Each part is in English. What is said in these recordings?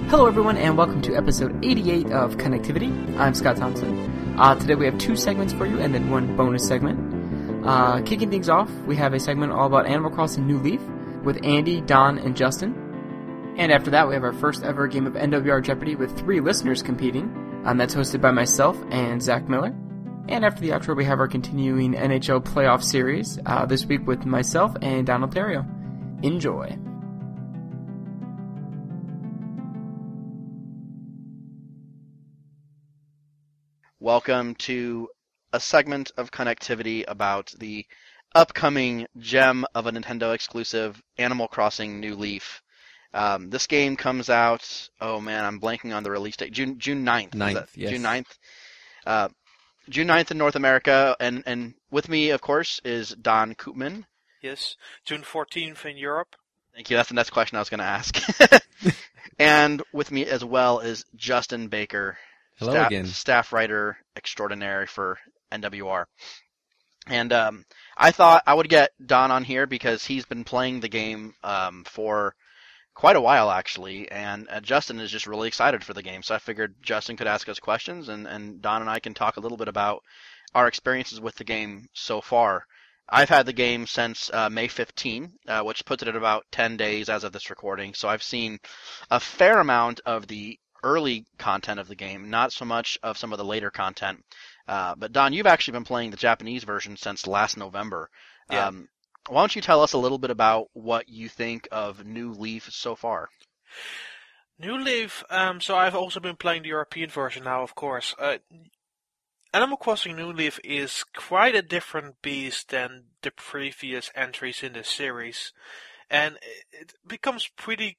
Hello everyone and welcome to episode 88 of Connectivity. I'm Scott Thompson. Today we have 2 segments for you and then 1 bonus segment. Kicking things off, we have a segment all about Animal Crossing New Leaf with Andy, Don, and Justin. And after that we have our first ever game of NWR Jeopardy with 3 listeners competing. That's hosted by myself and Zach Miller. And after the outro we have our continuing NHL playoff series, this week with myself and Donald Terrio. Enjoy. Welcome to a segment of Connectivity about the upcoming gem of a Nintendo exclusive, Animal Crossing New Leaf. This game comes out, I'm blanking on the release date, June 9th. Yes. June 9th. June 9th in North America, and with me, of course, is Don Koopman. Yes, June 14th in Europe. Thank you, that's the next question I was going to ask. And with me as well is Justin Baker. Hello again. Staff writer extraordinaire for NWR. And I thought I would get Don on here because he's been playing the game for quite a while, actually, and Justin is just really excited for the game. So I figured Justin could ask us questions, and Don and I can talk a little bit about our experiences with the game so far. I've had the game since May 15, which puts it at about 10 days as of this recording. So I've seen a fair amount of the early content of the game, not so much of some of the later content. But Don, you've actually been playing the Japanese version since last November. Yeah. Why don't you tell us a little bit about what you think of New Leaf so far? New Leaf, so I've also been playing the European version now, of course. Animal Crossing New Leaf is quite a different beast than the previous entries in the series. And it becomes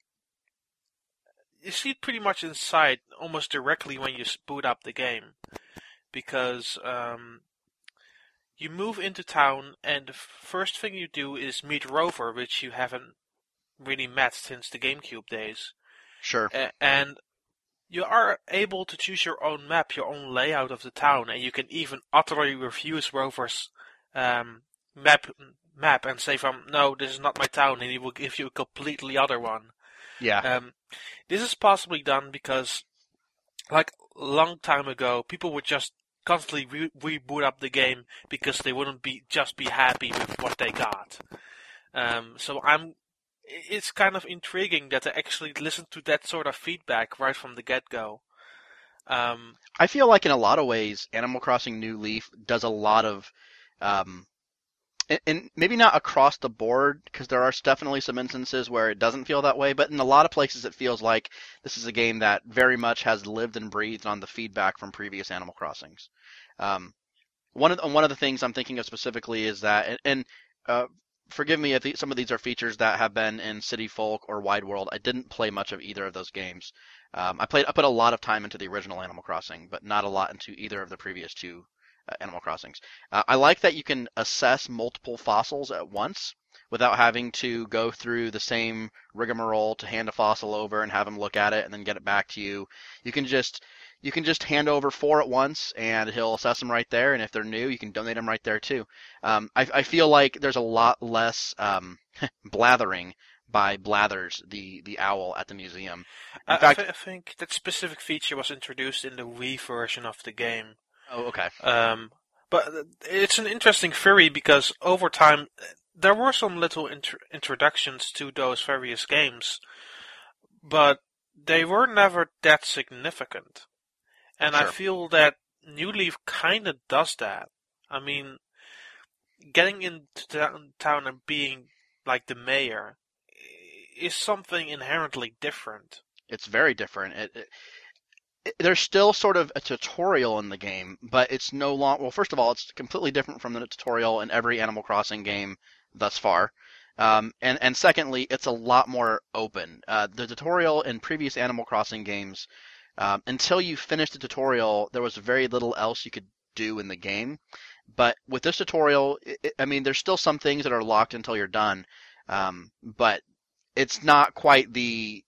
you see it pretty much inside almost directly when you boot up the game, because you move into town and the first thing you do is meet Rover, which you haven't really met since the GameCube days. Sure. And you are able to choose your own map, your own layout of the town, and you can even utterly refuse Rover's map and say no, this is not my town, and he will give you a completely other one. Yeah. This is possibly done because, like a long time ago, people would just constantly reboot up the game because they wouldn't be happy with what they got. It's kind of intriguing that they actually listen to that sort of feedback right from the get-go. I feel like in a lot of ways, Animal Crossing New Leaf does a lot of and maybe not across the board, because there are definitely some instances where it doesn't feel that way, but in a lot of places it feels like this is a game that very much has lived and breathed on the feedback from previous Animal Crossings. One of the things I'm thinking of specifically is that, and forgive me if some of these are features that have been in City Folk or Wide World. I didn't play much of either of those games. I put a lot of time into the original Animal Crossing, but not a lot into either of the previous 2 Animal Crossings. I like that you can assess multiple fossils at once without having to go through the same rigmarole to hand a fossil over and have him look at it and then get it back to you. You can just hand over 4 at once and he'll assess them right there, and if they're new, you can donate them right there too. I feel like there's a lot less blathering by Blathers, the owl at the museum. In fact, I think that specific feature was introduced in the Wii version of the game. Oh, okay. But it's an interesting theory because over time there were some little introductions to those various games, but they were never that significant. And Sure. I feel that New Leaf kind of does that. I mean, getting into town and being like the mayor is something inherently different. It's very different. There's still sort of a tutorial in the game, but it's no longer... Well, first of all, it's completely different from the tutorial in every Animal Crossing game thus far. And secondly, it's a lot more open. The tutorial in previous Animal Crossing games, until you finished the tutorial, there was very little else you could do in the game. But with this tutorial, there's still some things that are locked until you're done, but it's not quite the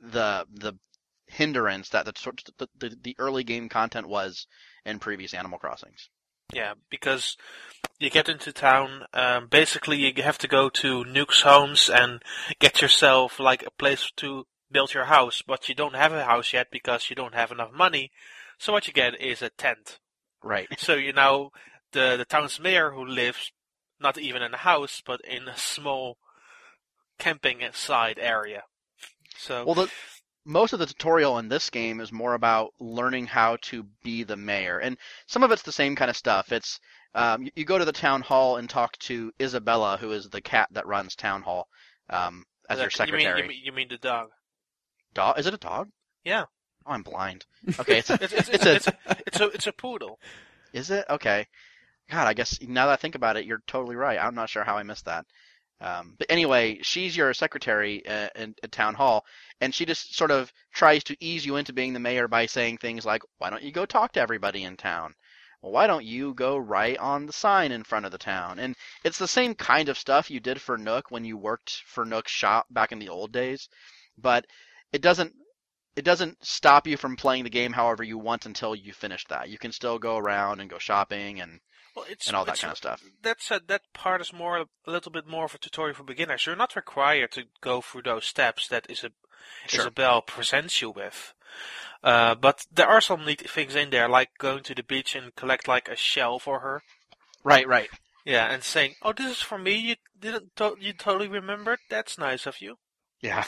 hindrance that the early game content was in previous Animal Crossings. Yeah, because you get into town, basically you have to go to Nuke's homes and get yourself like a place to build your house, but you don't have a house yet because you don't have enough money. So what you get is a tent. Right. So you now the town's mayor who lives not even in a house, but in a small camping side area. So Well, most of the tutorial in this game is more about learning how to be the mayor, and some of it's the same kind of stuff. It's you go to the town hall and talk to Isabella, who is the cat that runs town hall, as your secretary. You mean the dog? Dog? Is it a dog? Yeah. Oh, I'm blind. Okay, It's a poodle. Is it? Okay. God, I guess now that I think about it, you're totally right. I'm not sure how I missed that. But anyway, she's your secretary at town hall, and she just sort of tries to ease you into being the mayor by saying things like, "Why don't you go talk to everybody in town? Well, why don't you go write on the sign in front of the town?" And it's the same kind of stuff you did for Nook when you worked for Nook's shop back in the old days, but it doesn't stop you from playing the game however you want until you finish that. You can still go around and go shopping and all that kind of stuff. That part is a little bit more of a tutorial for beginners. You're not required to go through those steps that Isabelle presents you with. But there are some neat things in there, like going to the beach and collect like a shell for her. Right. Yeah, and saying, "Oh, this is for me. You totally remembered. That's nice of you." Yeah.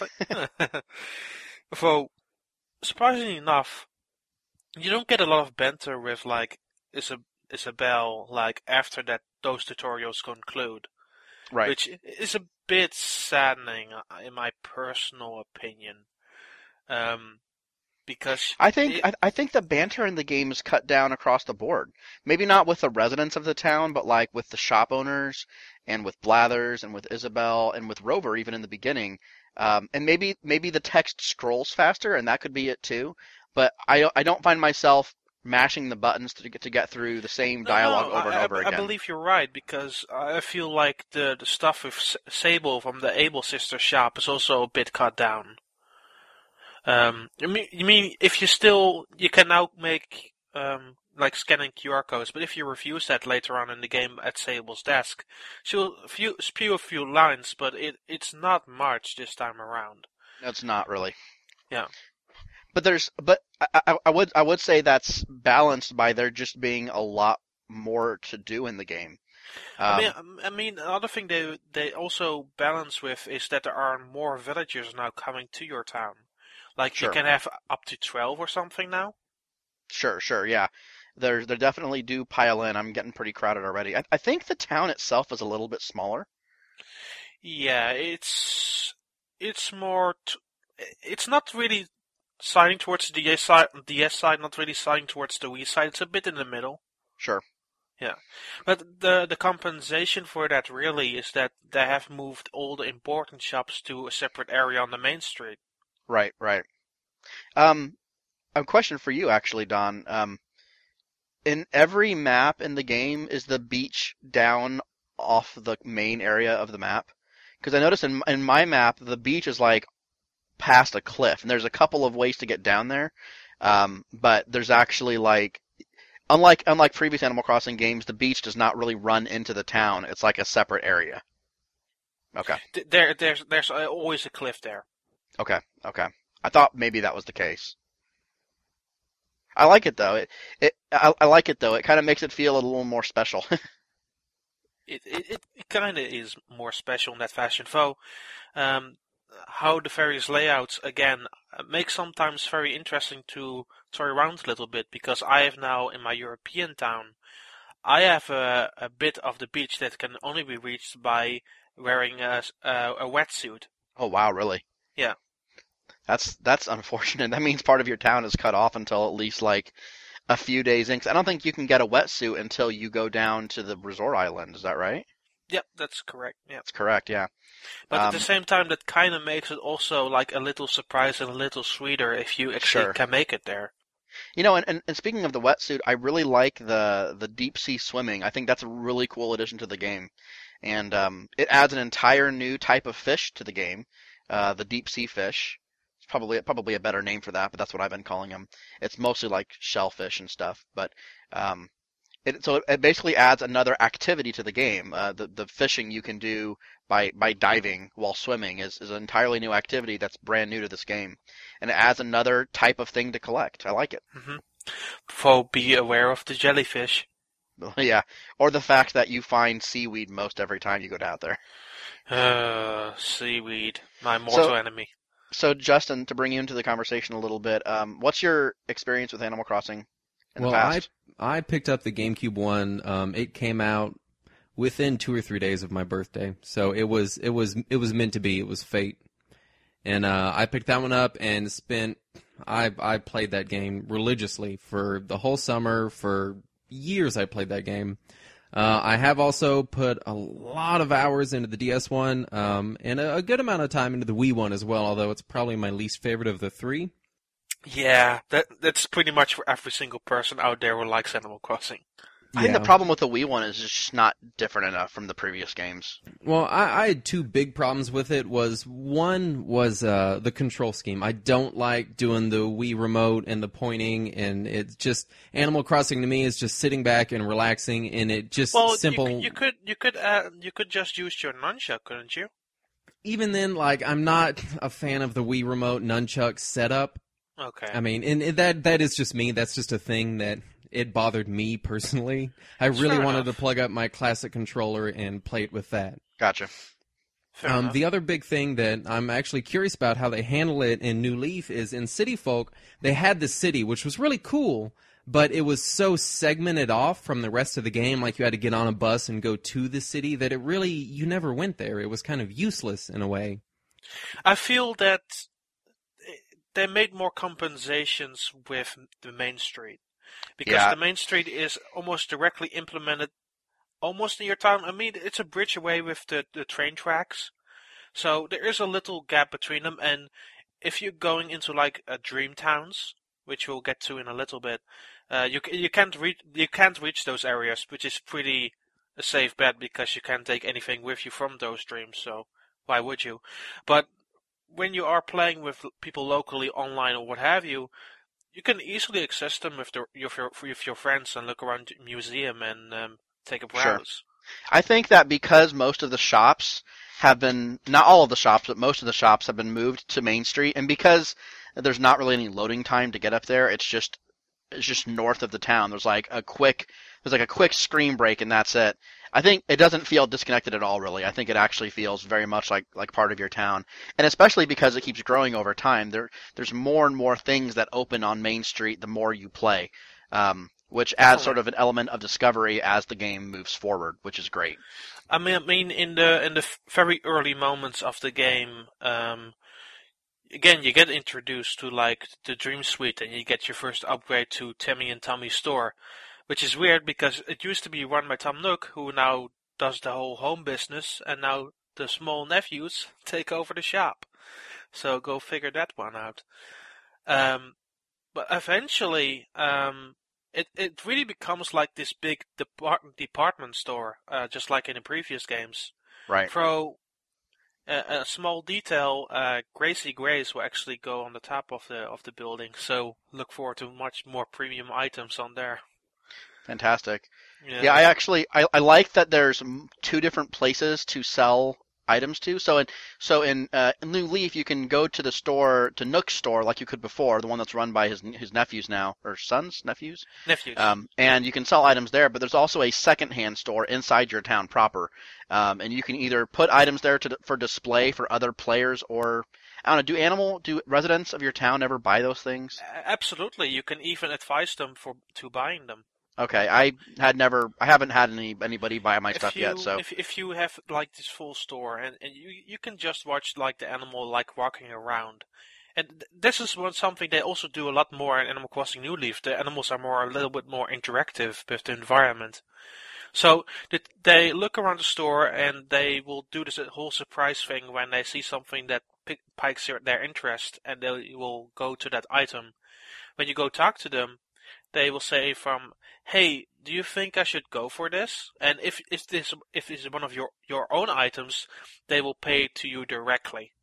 So, surprisingly enough, you don't get a lot of banter with like Isabelle like after those tutorials conclude. Right. Which is a bit saddening, in my personal opinion. Because I think the banter in the game is cut down across the board. Maybe not with the residents of the town, but like with the shop owners and with Blathers and with Isabelle and with Rover even in the beginning. And maybe the text scrolls faster, and that could be it too. But I don't find myself mashing the buttons to get through the same dialogue over and over again. I believe you're right, because I feel like the stuff with Sable from the Able Sisters shop is also a bit cut down. You mean if you can now make like scanning QR codes, but if you refuse that later on in the game at Sable's desk, she'll spew a few lines, but it's not much this time around. It's not really. Yeah. But I would say that's balanced by there just being a lot more to do in the game. I mean, another thing they also balance with is that there are more villagers now coming to your town. Like Sure. You can have up to 12 or something now. Sure, yeah. They definitely do pile in. I'm getting pretty crowded already. I think the town itself is a little bit smaller. Yeah, it's more. It's not really siding towards the DS side, not really siding towards the Wii side. It's a bit in the middle. Sure. Yeah, but the compensation for that really is that they have moved all the important shops to a separate area on the main street. Right. A question for you, actually, Don. In every map in the game, is the beach down off the main area of the map? Because I noticed in my map, the beach is like past a cliff, and there's a couple of ways to get down there. But there's actually like, unlike previous Animal Crossing games, the beach does not really run into the town. It's like a separate area. Okay. There's always a cliff there. Okay. I thought maybe that was the case. I like it though. I like it though. It kind of makes it feel a little more special. It kind of is more special in that fashion, though. How the various layouts again make sometimes very interesting to toy around a little bit, because I have now in my European town, I have a bit of the beach that can only be reached by wearing a wetsuit. Oh wow, really? Yeah. That's unfortunate. That means part of your town is cut off until at least like a few days in. 'Cause I don't think you can get a wetsuit until you go down to the resort island. Is that right? Yep, that's correct. Yeah. That's correct. Yeah. But at the same time, that kind of makes it also like a little surprise and a little sweeter if you actually can make it there. You know, and speaking of the wetsuit, I really like the deep sea swimming. I think that's a really cool addition to the game, and it adds an entire new type of fish to the game, the deep sea fish. It's probably a better name for that, but that's what I've been calling them. It's mostly like shellfish and stuff, but it basically adds another activity to the game. The fishing you can do by diving while swimming is an entirely new activity that's brand new to this game, and it adds another type of thing to collect. I like it. Mm-hmm. So be aware of the jellyfish. Yeah, or the fact that you find seaweed most every time you go down there. Seaweed, my mortal enemy. So Justin, to bring you into the conversation a little bit, what's your experience with Animal Crossing in the past? I picked up the GameCube one. It came out within 2 or 3 days of my birthday, so it was meant to be. It was fate, and I picked that one up and spent. I played that game religiously for the whole summer. For years, I played that game. I have also put a lot of hours into the DS one, and a good amount of time into the Wii one as well. Although it's probably my least favorite of the three. Yeah, that's pretty much for every single person out there who likes Animal Crossing. I think the problem with the Wii one is it's just not different enough from the previous games. Well, I had two big problems with it. One was the control scheme. I don't like doing the Wii remote and the pointing, and it's just Animal Crossing to me is just sitting back and relaxing, and it just simple. You could just use your nunchuck, couldn't you? Even then, like I'm not a fan of the Wii remote nunchuck setup. Okay. I mean, and that is just me. That's just a thing that. It bothered me personally. I really wanted to plug up my classic controller and play it with that. Gotcha. The other big thing that I'm actually curious about how they handle it in New Leaf is in City Folk, they had the city, which was really cool, but it was so segmented off from the rest of the game, like you had to get on a bus and go to the city, that you never went there. It was kind of useless in a way. I feel that they made more compensations with the main street. Because the main street is almost directly implemented almost in your town. I mean, it's a bridge away with the train tracks. So there is a little gap between them. And if you're going into like dream towns, which we'll get to in a little bit, you can't reach those areas, which is pretty a safe bet because you can't take anything with you from those dreams. So why would you? But when you are playing with people locally online or what have you, you can easily access them with your friends and look around the museum and take a browse. Sure. I think that because most of the shops have been, not all of the shops, but most of the shops have been moved to Main Street, and because there's not really any loading time to get up there, it's just north of the town. There's like a quick screen break and that's it. I think it doesn't feel disconnected at all, really. I think it actually feels very much like part of your town, and especially because it keeps growing over time. There's more and more things that open on Main Street the more you play, which adds sort of an element of discovery as the game moves forward, which is great. I mean, in the very early moments of the game, again, you get introduced to like the Dream Suite, and you get your first upgrade to Timmy and Tommy's store. Which is weird because it used to be run by Tom Nook, who now does the whole home business, and now the small nephews take over the shop. So go figure that one out. But eventually, it really becomes like this big department store, just like in the previous games. Right. So a small detail, Gracie Grace will actually go on the top of the building. So look forward to much more premium items on there. Fantastic. Yeah, I like that there's two different places to sell items to. So in New Leaf, you can go to the store, to Nook's store, like you could before, the one that's run by his nephews now, or nephews. And you can sell items there. But there's also a secondhand store inside your town proper, and you can either put items there for display for other players, or I don't know. Do residents of your town ever buy those things? Absolutely. You can even advise them to buying them. Okay, I haven't had anybody buy my stuff yet. So if you have like this full store and you can just watch like the animal like walking around, and this is something they also do a lot more in Animal Crossing New Leaf. The animals are a little bit more interactive with the environment. So they look around the store and they will do this whole surprise thing when they see something that piques their interest, and they will go to that item. When you go talk to them, they will say hey, do you think I should go for this? And if this is one of your own items, they will pay to you directly.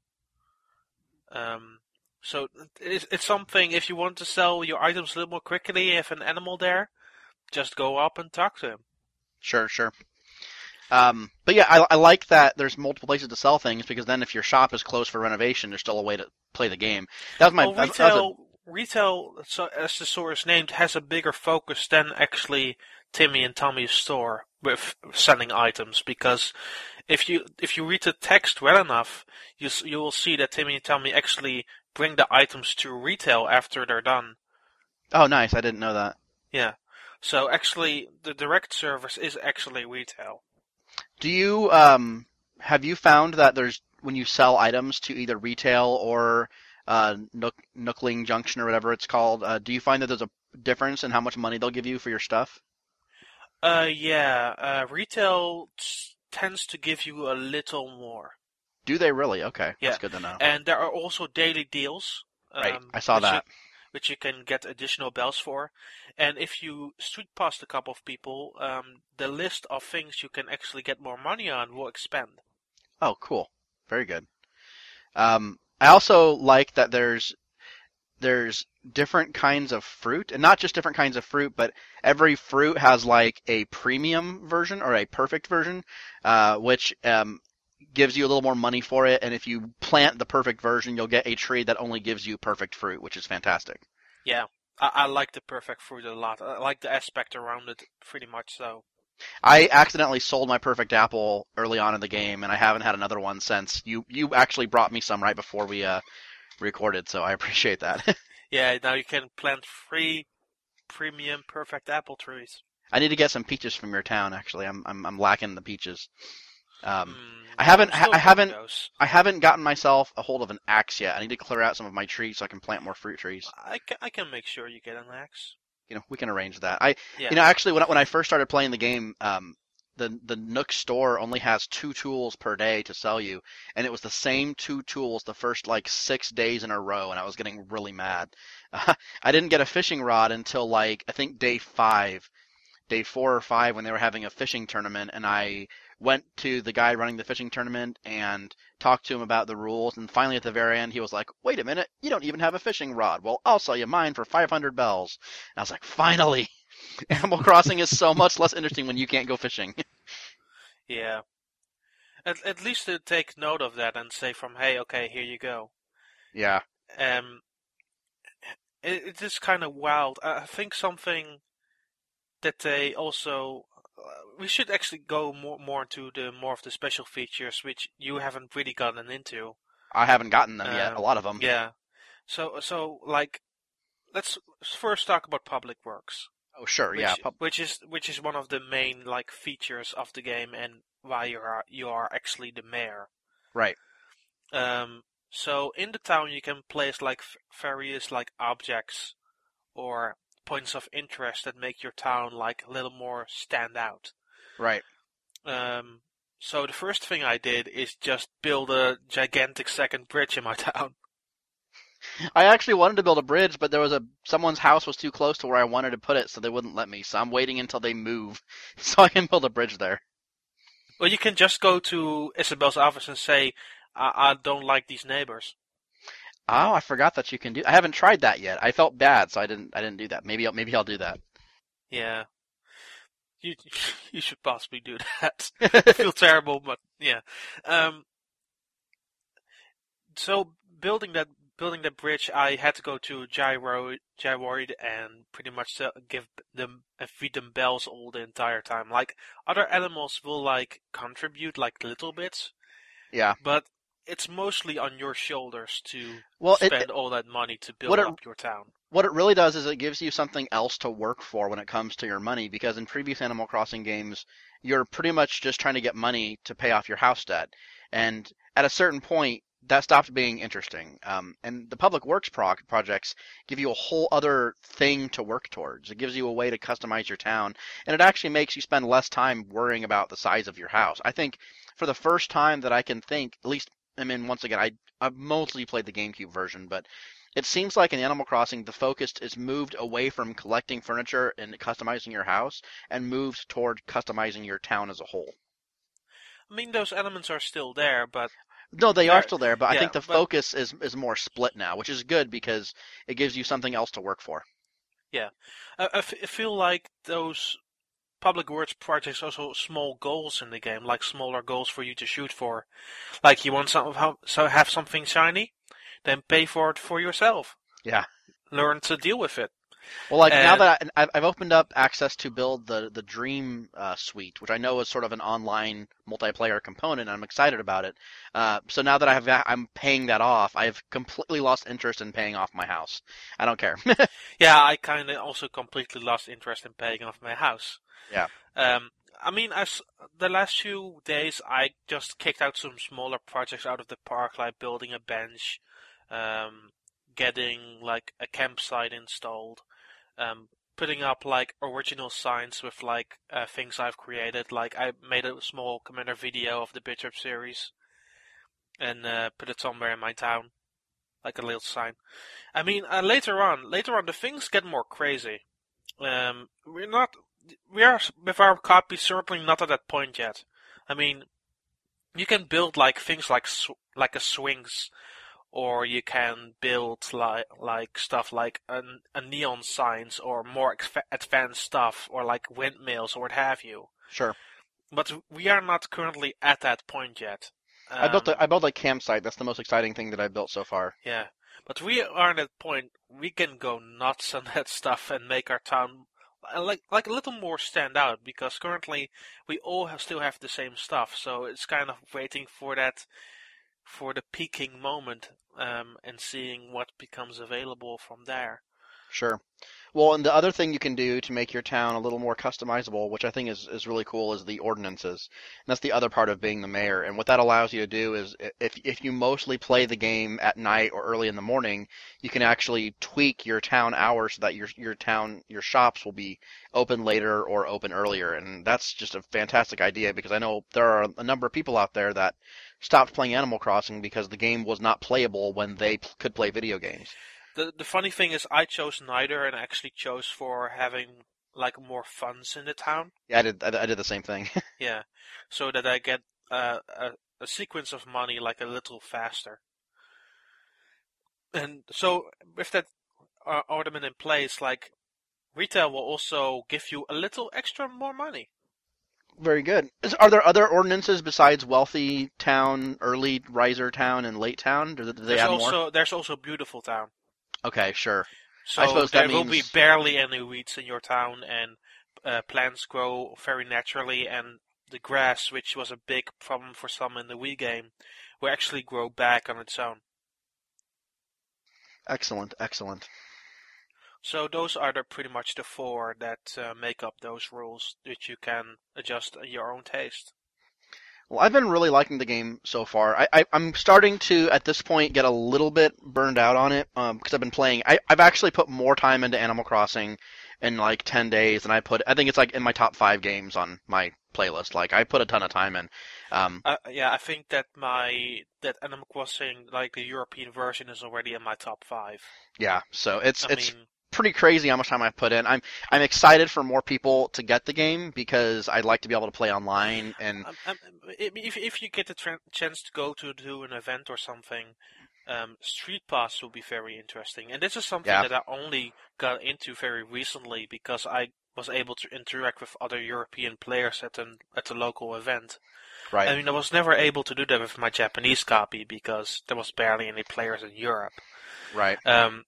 So it's something, if you want to sell your items a little more quickly, you have an animal there, just go up and talk to him. Sure. But yeah, I like that there's multiple places to sell things, because then if your shop is closed for renovation, there's still a way to play the game. That was my retail, so as the store is named, has a bigger focus than actually Timmy and Tommy's store with selling items, because if you read the text well enough, you will see that Timmy and Tommy actually bring the items to retail after they're done. Oh, nice! I didn't know that. Yeah, so actually, the direct service is actually retail. Do you have you found that when you sell items to either retail or Nookling Junction or whatever it's called, do you find that there's a difference in how much money they'll give you for your stuff? Yeah. Retail tends to give you a little more. Do they really? Okay, yeah. That's good to know. And there are also daily deals. Right, I saw that. Which you can get additional bells for. And if you street past a couple of people, the list of things you can actually get more money on will expand. Oh, cool. Very good. I also like that there's different kinds of fruit, and not just different kinds of fruit, but every fruit has like a premium version or a perfect version, which gives you a little more money for it, and if you plant the perfect version, you'll get a tree that only gives you perfect fruit, which is fantastic. Yeah, I like the perfect fruit a lot. I like the aspect around it pretty much so. I accidentally sold my perfect apple early on in the game, and I haven't had another one since. You actually brought me some right before we recorded, so I appreciate that. Yeah, now you can plant 3 premium perfect apple trees. I need to get some peaches from your town. Actually, I'm lacking the peaches. I haven't gotten myself a hold of an axe yet. I need to clear out some of my trees so I can plant more fruit trees. I can make sure you get an axe. We can arrange that. Actually, when I first started playing the game, the Nook store only has 2 tools per day to sell you, and it was the same 2 tools the first 6 days in a row, and I was getting really mad. I didn't get a fishing rod until I think day 4 or 5, when they were having a fishing tournament, and I went to the guy running the fishing tournament and talked to him about the rules, and finally at the very end he was like, "Wait a minute, you don't even have a fishing rod. Well, I'll sell you mine for 500 bells." And I was like, finally! Animal Crossing is so much less interesting when you can't go fishing. Yeah. At least to take note of that and say hey, okay, here you go. Yeah. It is kind of wild. I think something that they also... we should actually go more into more of the special features, which you haven't really gotten into. I haven't gotten them yet, a lot of them. Yeah. So let's first talk about Public Works. Oh, sure, yeah. Which is one of the main features of the game, and why you are actually the mayor. Right. So in the town you can place various objects or points of interest that make your town a little more stand out. Right. So the first thing I did is just build a gigantic second bridge in my town. I actually wanted to build a bridge, but someone's house was too close to where I wanted to put it, so they wouldn't let me. So I'm waiting until they move so I can build a bridge there. Well, you can just go to Isabel's office and say, I don't like these neighbors. Oh, I forgot that you can do. I haven't tried that yet. I felt bad, so I didn't do that. Maybe I'll do that. Yeah. You should possibly do that. I feel terrible, but yeah. So building that bridge, I had to go to Gyroid and pretty much feed them bells all the entire time. Other animals will contribute little bits. Yeah. But it's mostly on your shoulders to spend all that money to build up your town. What it really does is it gives you something else to work for when it comes to your money, because in previous Animal Crossing games, you're pretty much just trying to get money to pay off your house debt. And at a certain point, that stopped being interesting. And the Public Works projects give you a whole other thing to work towards. It gives you a way to customize your town, and it actually makes you spend less time worrying about the size of your house. I think for the first time that I can think, at least, once again, I've mostly played the GameCube version, but it seems like in Animal Crossing, the focus is moved away from collecting furniture and customizing your house, and moved toward customizing your town as a whole. Those elements are still there, but... No, they are still there, but I think the focus is more split now, which is good because it gives you something else to work for. Yeah, I feel like those public works projects also small goals in the game, like smaller goals for you to shoot for. Like you want have something shiny, then pay for it for yourself. Yeah. Learn to deal with it. Well, like now And that I've opened up access to build the Dream Suite, which I know is sort of an online multiplayer component, I'm excited about it. So now that I'm paying that off, I've completely lost interest in paying off my house. I don't care. yeah, I kind of also completely lost interest in paying off my house. Yeah. I mean, as the last few days, I just kicked out some smaller projects out of the park, like building a bench, getting like a campsite installed, putting up like original signs with like things I've created. Like I made a small Commander video of the Bishop series and put it somewhere in my town, like a little sign. I mean, later on, the things get more crazy. We are with our copy certainly not at that point yet. I mean, you can build like things like a swings, or you can build like stuff like a neon signs or more advanced stuff, or like windmills or what have you. Sure. But we are not currently at that point yet. I built a campsite. That's the most exciting thing that I've built so far. Yeah, but we are at that point. We can go nuts on that stuff and make our town like a little more stand out, because currently we all still have the same stuff. So it's kind of waiting for the peaking moment, and seeing what becomes available from there. Sure. Well, and the other thing you can do to make your town a little more customizable, which I think is really cool, is the ordinances. And that's the other part of being the mayor. And what that allows you to do is, if you mostly play the game at night or early in the morning, you can actually tweak your town hours so that your shops will be open later or open earlier. And that's just a fantastic idea, because I know there are a number of people out there that stopped playing Animal Crossing because the game was not playable when they could play video games. The funny thing is, I chose neither, and actually chose for having like more funds in the town. Yeah, I did the same thing. Yeah, so that I get a sequence of money like a little faster. And so with that ornament in place, like retail will also give you a little extra more money. Very good. Are there other ordinances besides Wealthy Town, Early Riser Town, and Late Town? Do they add more? There's also Beautiful Town. Okay, sure. So I suppose there that will means... be barely any weeds in your town, and plants grow very naturally, and the grass, which was a big problem for some in the Wii game, will actually grow back on its own. Excellent, excellent. So those are pretty much the four that make up those rules, which you can adjust at your own taste. Well, I've been really liking the game so far. I'm starting to, at this point, get a little bit burned out on it, because I've been playing. I've actually put more time into Animal Crossing in like 10 days than I think it's like in my top 5 games on my playlist. Like, I put a ton of time in. Yeah, I think that that Animal Crossing, like the European version, is already in my top 5. Yeah, so it's I mean, pretty crazy how much time I've put in. I'm excited for more people to get the game, because I'd like to be able to play online. And if you get the chance to go to an event or something, Street Pass will be very interesting. And this is something that I only got into very recently, because I was able to interact with other European players at the local event. Right. I mean, I was never able to do that with my Japanese copy, because there was barely any players in Europe. Right.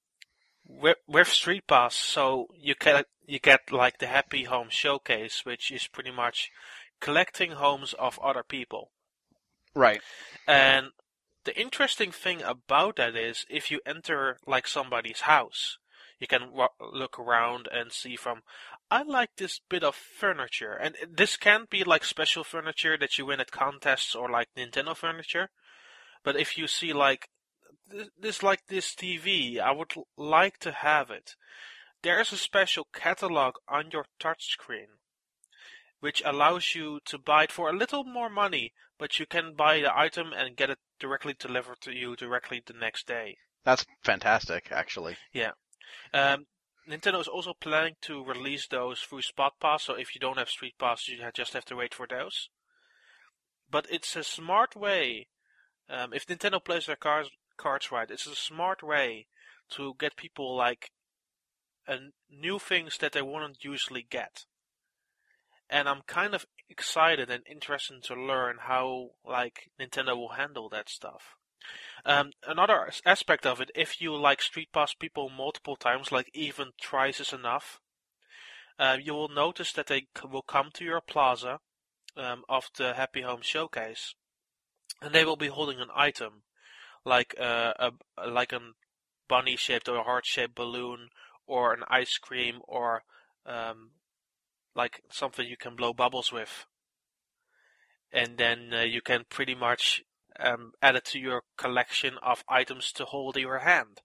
With Street Pass, so you get like the Happy Home Showcase, which is pretty much collecting homes of other people. Right. And the interesting thing about that is, if you enter like somebody's house, you can look around and see from, I like this bit of furniture. And this can't be like special furniture that you win at contests or like Nintendo furniture. But if you see like this TV, I would like to have it. There's a special catalog on your touchscreen, which allows you to buy it for a little more money, but you can buy the item and get it directly delivered to you directly the next day. That's fantastic, actually. Yeah. Nintendo is also planning to release those through Spot Pass, so if you don't have Street Pass, you just have to wait for those. But it's a smart way. If Nintendo plays their cards right, it's a smart way to get people like new things that they wouldn't usually get. And I'm kind of excited and interested to learn how like Nintendo will handle that stuff. Another aspect of it, if you like street pass people multiple times, like even thrice is enough, you will notice that they will come to your plaza of the Happy Home Showcase, and they will be holding an item, like a bunny-shaped or a heart-shaped balloon, or an ice cream, or like something you can blow bubbles with. And then you can pretty much add it to your collection of items to hold in your hand.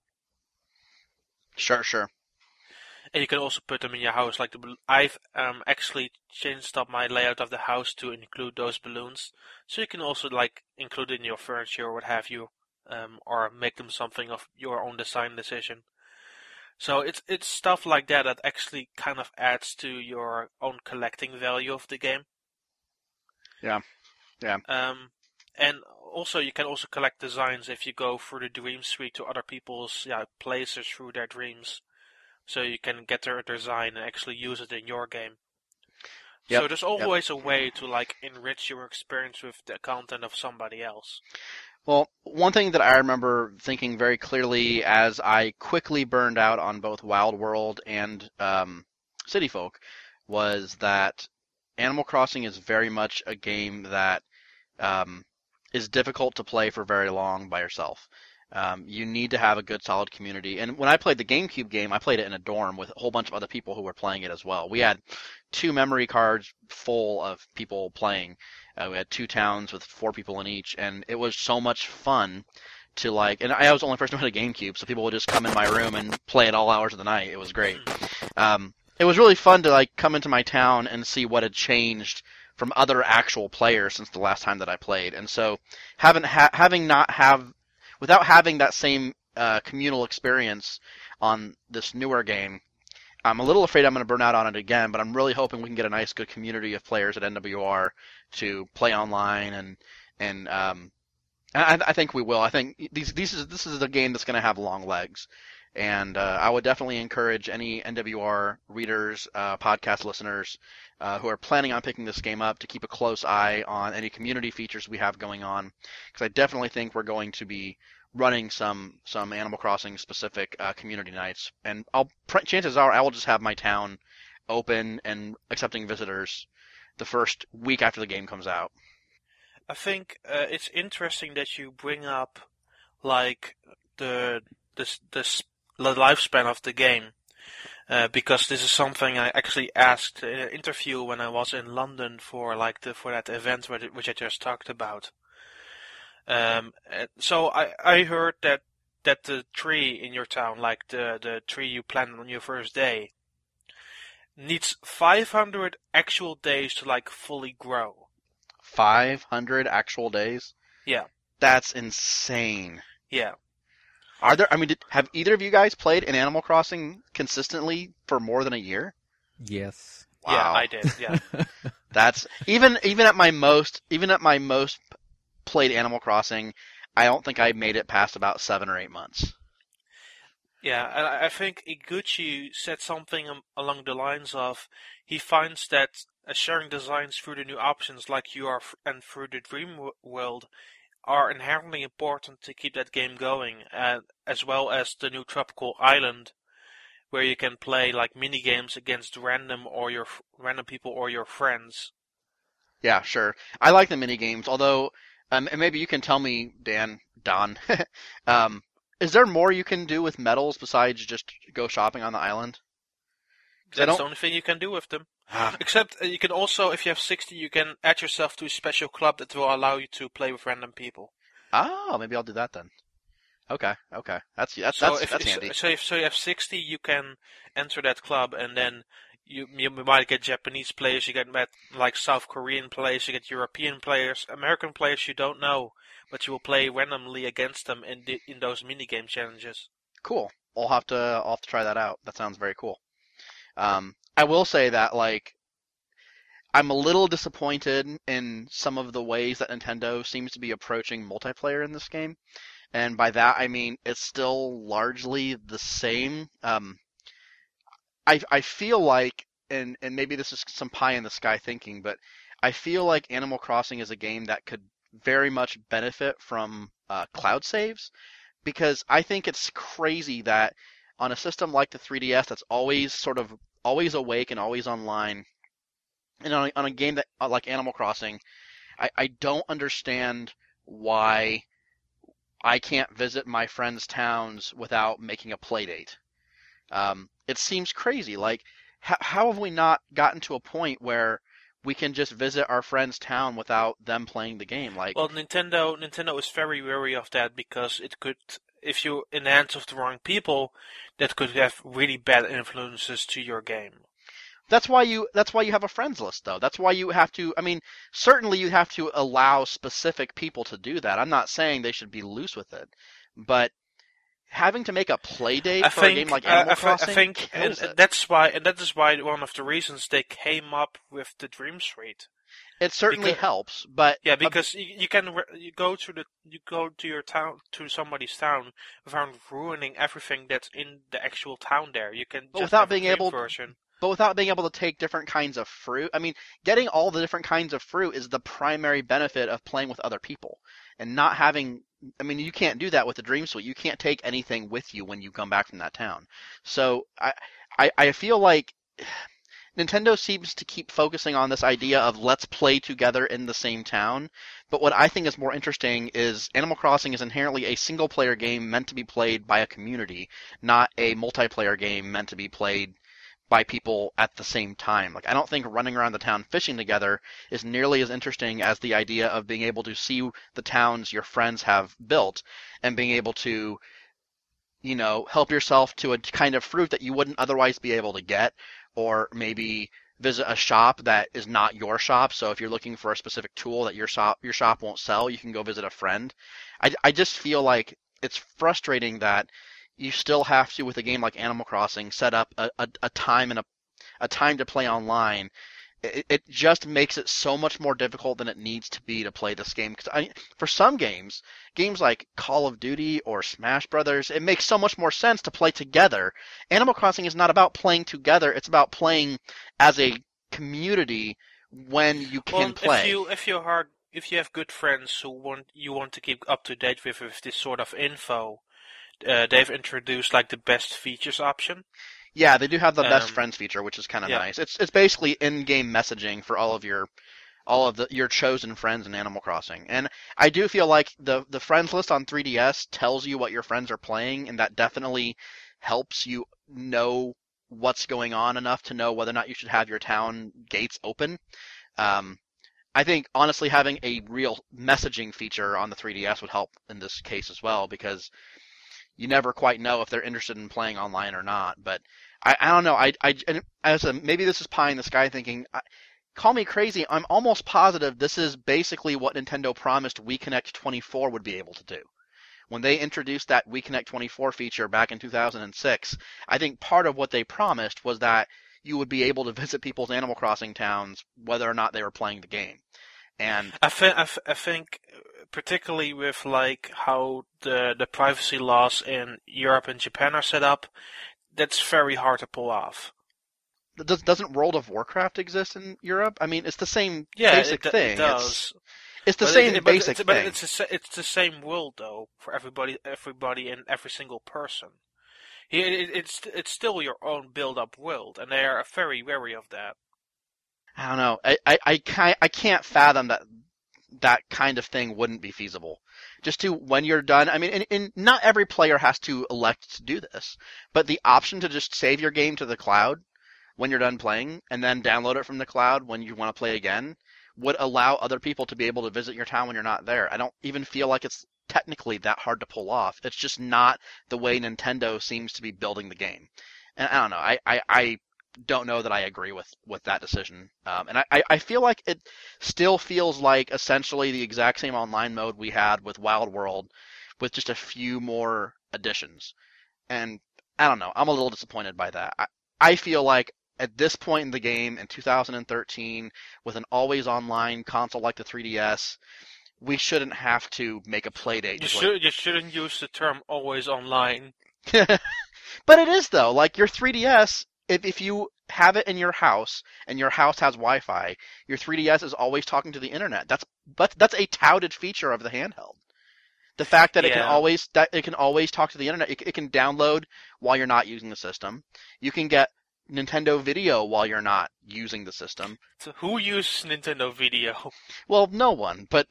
Sure. And you can also put them in your house. Like I've actually changed up my layout of the house to include those balloons, so you can also like include it in your furniture or what have you, or make them something of your own design decision. So it's stuff like that that actually kind of adds to your own collecting value of the game. Yeah. And also you can also collect designs if you go through the Dream Suite to other people's places through their dreams. So you can get their design and actually use it in your game. Yep. So there's always a way to like enrich your experience with the content of somebody else. Well, one thing that I remember thinking very clearly as I quickly burned out on both Wild World and City Folk was that Animal Crossing is very much a game that is difficult to play for very long by yourself. You need to have a good, solid community. And when I played the GameCube game, I played it in a dorm with a whole bunch of other people who were playing it as well. We had 2 memory cards full of people playing. We had 2 towns with 4 people in each, and it was so much fun to like. And I was the only person who had a GameCube, so people would just come in my room and play at all hours of the night. It was great. It was really fun to like come into my town and see what had changed from other actual players since the last time that I played. And so without having that same communal experience on this newer game, I'm a little afraid I'm going to burn out on it again, but I'm really hoping we can get a nice, good community of players at NWR to play online, and I think we will. I think this is a game that's going to have long legs, and I would definitely encourage any NWR readers, podcast listeners who are planning on picking this game up to keep a close eye on any community features we have going on, because I definitely think we're going to be running some Animal Crossing specific community nights, and chances are I will just have my town open and accepting visitors the first week after the game comes out. I think it's interesting that you bring up like the lifespan of the game, because this is something I actually asked in an interview when I was in London for that event which I just talked about. So I heard that the tree in your town, like the tree you planted on your first day, needs 500 actual days to like fully grow. 500 actual days? Yeah. That's insane. Yeah. Have either of you guys played an Animal Crossing consistently for more than a year? Yes. Wow. Yeah, I did. Yeah. That's even at my most played Animal Crossing, I don't think I made it past about 7 or 8 months. Yeah, and I think Iguchi said something along the lines of he finds that sharing designs through the new options like you are and through the Dream World are inherently important to keep that game going, as well as the new Tropical Island, where you can play like mini games against random people or your friends. Yeah, sure. I like the mini games, although, and maybe you can tell me, Don, is there more you can do with medals besides just go shopping on the island? That's the only thing you can do with them. Except you can also, if you have 60, you can add yourself to a special club that will allow you to play with random people. Oh, maybe I'll do that then. Okay. That's handy. So if you have 60, you can enter that club, and then you might get Japanese players, you get like South Korean players, you get European players, American players you don't know, but you will play randomly against them in those minigame challenges. Cool. I'll have to try that out. That sounds very cool. I will say that like I'm a little disappointed in some of the ways that Nintendo seems to be approaching multiplayer in this game. And by that I mean it's still largely the same. I feel like, and maybe this is some pie in the sky thinking, but I feel like Animal Crossing is a game that could very much benefit from cloud saves, because I think it's crazy that on a system like the 3DS that's always awake and always online, and on a game that like Animal Crossing, I don't understand why I can't visit my friends' towns without making a play date. It seems crazy. Like, how have we not gotten to a point where we can just visit our friend's town without them playing the game? Like, Well, Nintendo is very wary of that because it could, if you're in the hands of the wrong people, that could have really bad influences to your game. that's why you have a friends list, though. That's why you have to. I mean, certainly you have to allow specific people to do that. I'm not saying they should be loose with it, but having to make a play date I for think, a game like Animal Crossing I think, kills it. that is why one of the reasons they came up with the Dream Suite. It certainly helps, but Yeah, because you go to your town, to somebody's town without ruining everything that's in the actual town there. You can But just without have a being dream able- version. but without being able to take different kinds of fruit. I mean, getting all the different kinds of fruit is the primary benefit of playing with other people, and not having. I mean, you can't do that with the Dream Suite. You can't take anything with you when you come back from that town. So I feel like Nintendo seems to keep focusing on this idea of let's play together in the same town. But what I think is more interesting is Animal Crossing is inherently a single-player game meant to be played by a community, not a multiplayer game meant to be played by people at the same time. Like, I don't think running around the town fishing together is nearly as interesting as the idea of being able to see the towns your friends have built and being able to, help yourself to a kind of fruit that you wouldn't otherwise be able to get, or maybe visit a shop that is not your shop. So if you're looking for a specific tool that your shop won't sell, you can go visit a friend. I just feel like it's frustrating that you still have to, with a game like Animal Crossing, set up a time and a time to play online. It just makes it so much more difficult than it needs to be to play this game. Because for some games like Call of Duty or Smash Brothers, it makes so much more sense to play together. Animal Crossing is not about playing together; it's about playing as a community when you can play. If you have good friends who you want to keep up to date with this sort of info, they've introduced like the best features option. Yeah, they do have the best friends feature, which is kind of yeah. nice. It's basically in-game messaging for all of your chosen friends in Animal Crossing. And I do feel like the friends list on 3DS tells you what your friends are playing, and that definitely helps you know what's going on enough to know whether or not you should have your town gates open. I think honestly having a real messaging feature on the 3DS would help in this case as well, because you never quite know if they're interested in playing online or not. But I don't know. Maybe this is pie in the sky thinking. Call me crazy. I'm almost positive this is basically what Nintendo promised Wii Connect 24 would be able to do. When they introduced that Wii Connect 24 feature back in 2006, I think part of what they promised was that you would be able to visit people's Animal Crossing towns whether or not they were playing the game. And I think particularly with like how the privacy laws in Europe and Japan are set up, that's very hard to pull off. Doesn't World of Warcraft exist in Europe? I mean, it's the same Yeah, basic thing. It does. It's the same basic thing. But it's the same world though for everybody and every single person. It's still your own build-up world, and they are very wary of that. I don't know. I can't fathom that kind of thing wouldn't be feasible. Just to, when you're done, I mean, and not every player has to elect to do this, but the option to just save your game to the cloud when you're done playing, and then download it from the cloud when you want to play again, would allow other people to be able to visit your town when you're not there. I don't even feel like it's technically that hard to pull off. It's just not the way Nintendo seems to be building the game. And I don't know. I don't know that I agree with that decision. And I feel like it still feels like essentially the exact same online mode we had with Wild World, with just a few more additions. And I don't know. I'm a little disappointed by that. I feel like at this point in the game, in 2013, with an always online console like the 3DS, we shouldn't have to make a play date. You shouldn't use the term always online. But it is, though. Like, your 3DS if you have it in your house and your house has Wi-Fi, your 3DS is always talking to the internet. That's a touted feature of the handheld. The fact that it can always talk to the internet. It can download while you're not using the system. You can get Nintendo Video while you're not using the system. So who uses Nintendo Video? Well, no one, but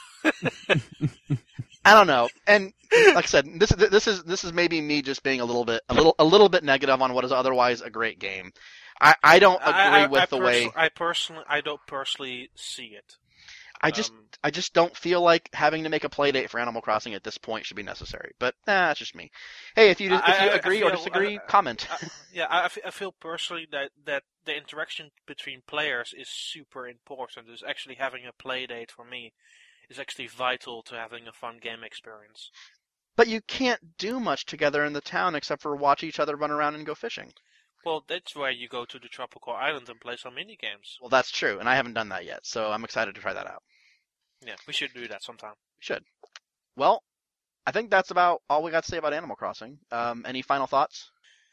I don't know. And like I said, this is maybe me just being a little bit negative on what is otherwise a great game. I don't agree with the way. I don't personally see it. I just don't feel like having to make a play date for Animal Crossing at this point should be necessary. But that's just me. Hey, if you agree or disagree, comment. I feel personally that the interaction between players is super important. Is actually having a play date for me is actually vital to having a fun game experience. But you can't do much together in the town except for watch each other run around and go fishing. Well, that's why you go to the tropical island and play some mini games. Well, that's true, and I haven't done that yet, so I'm excited to try that out. Yeah, we should do that sometime. We should. Well, I think that's about all we got to say about Animal Crossing. Any final thoughts?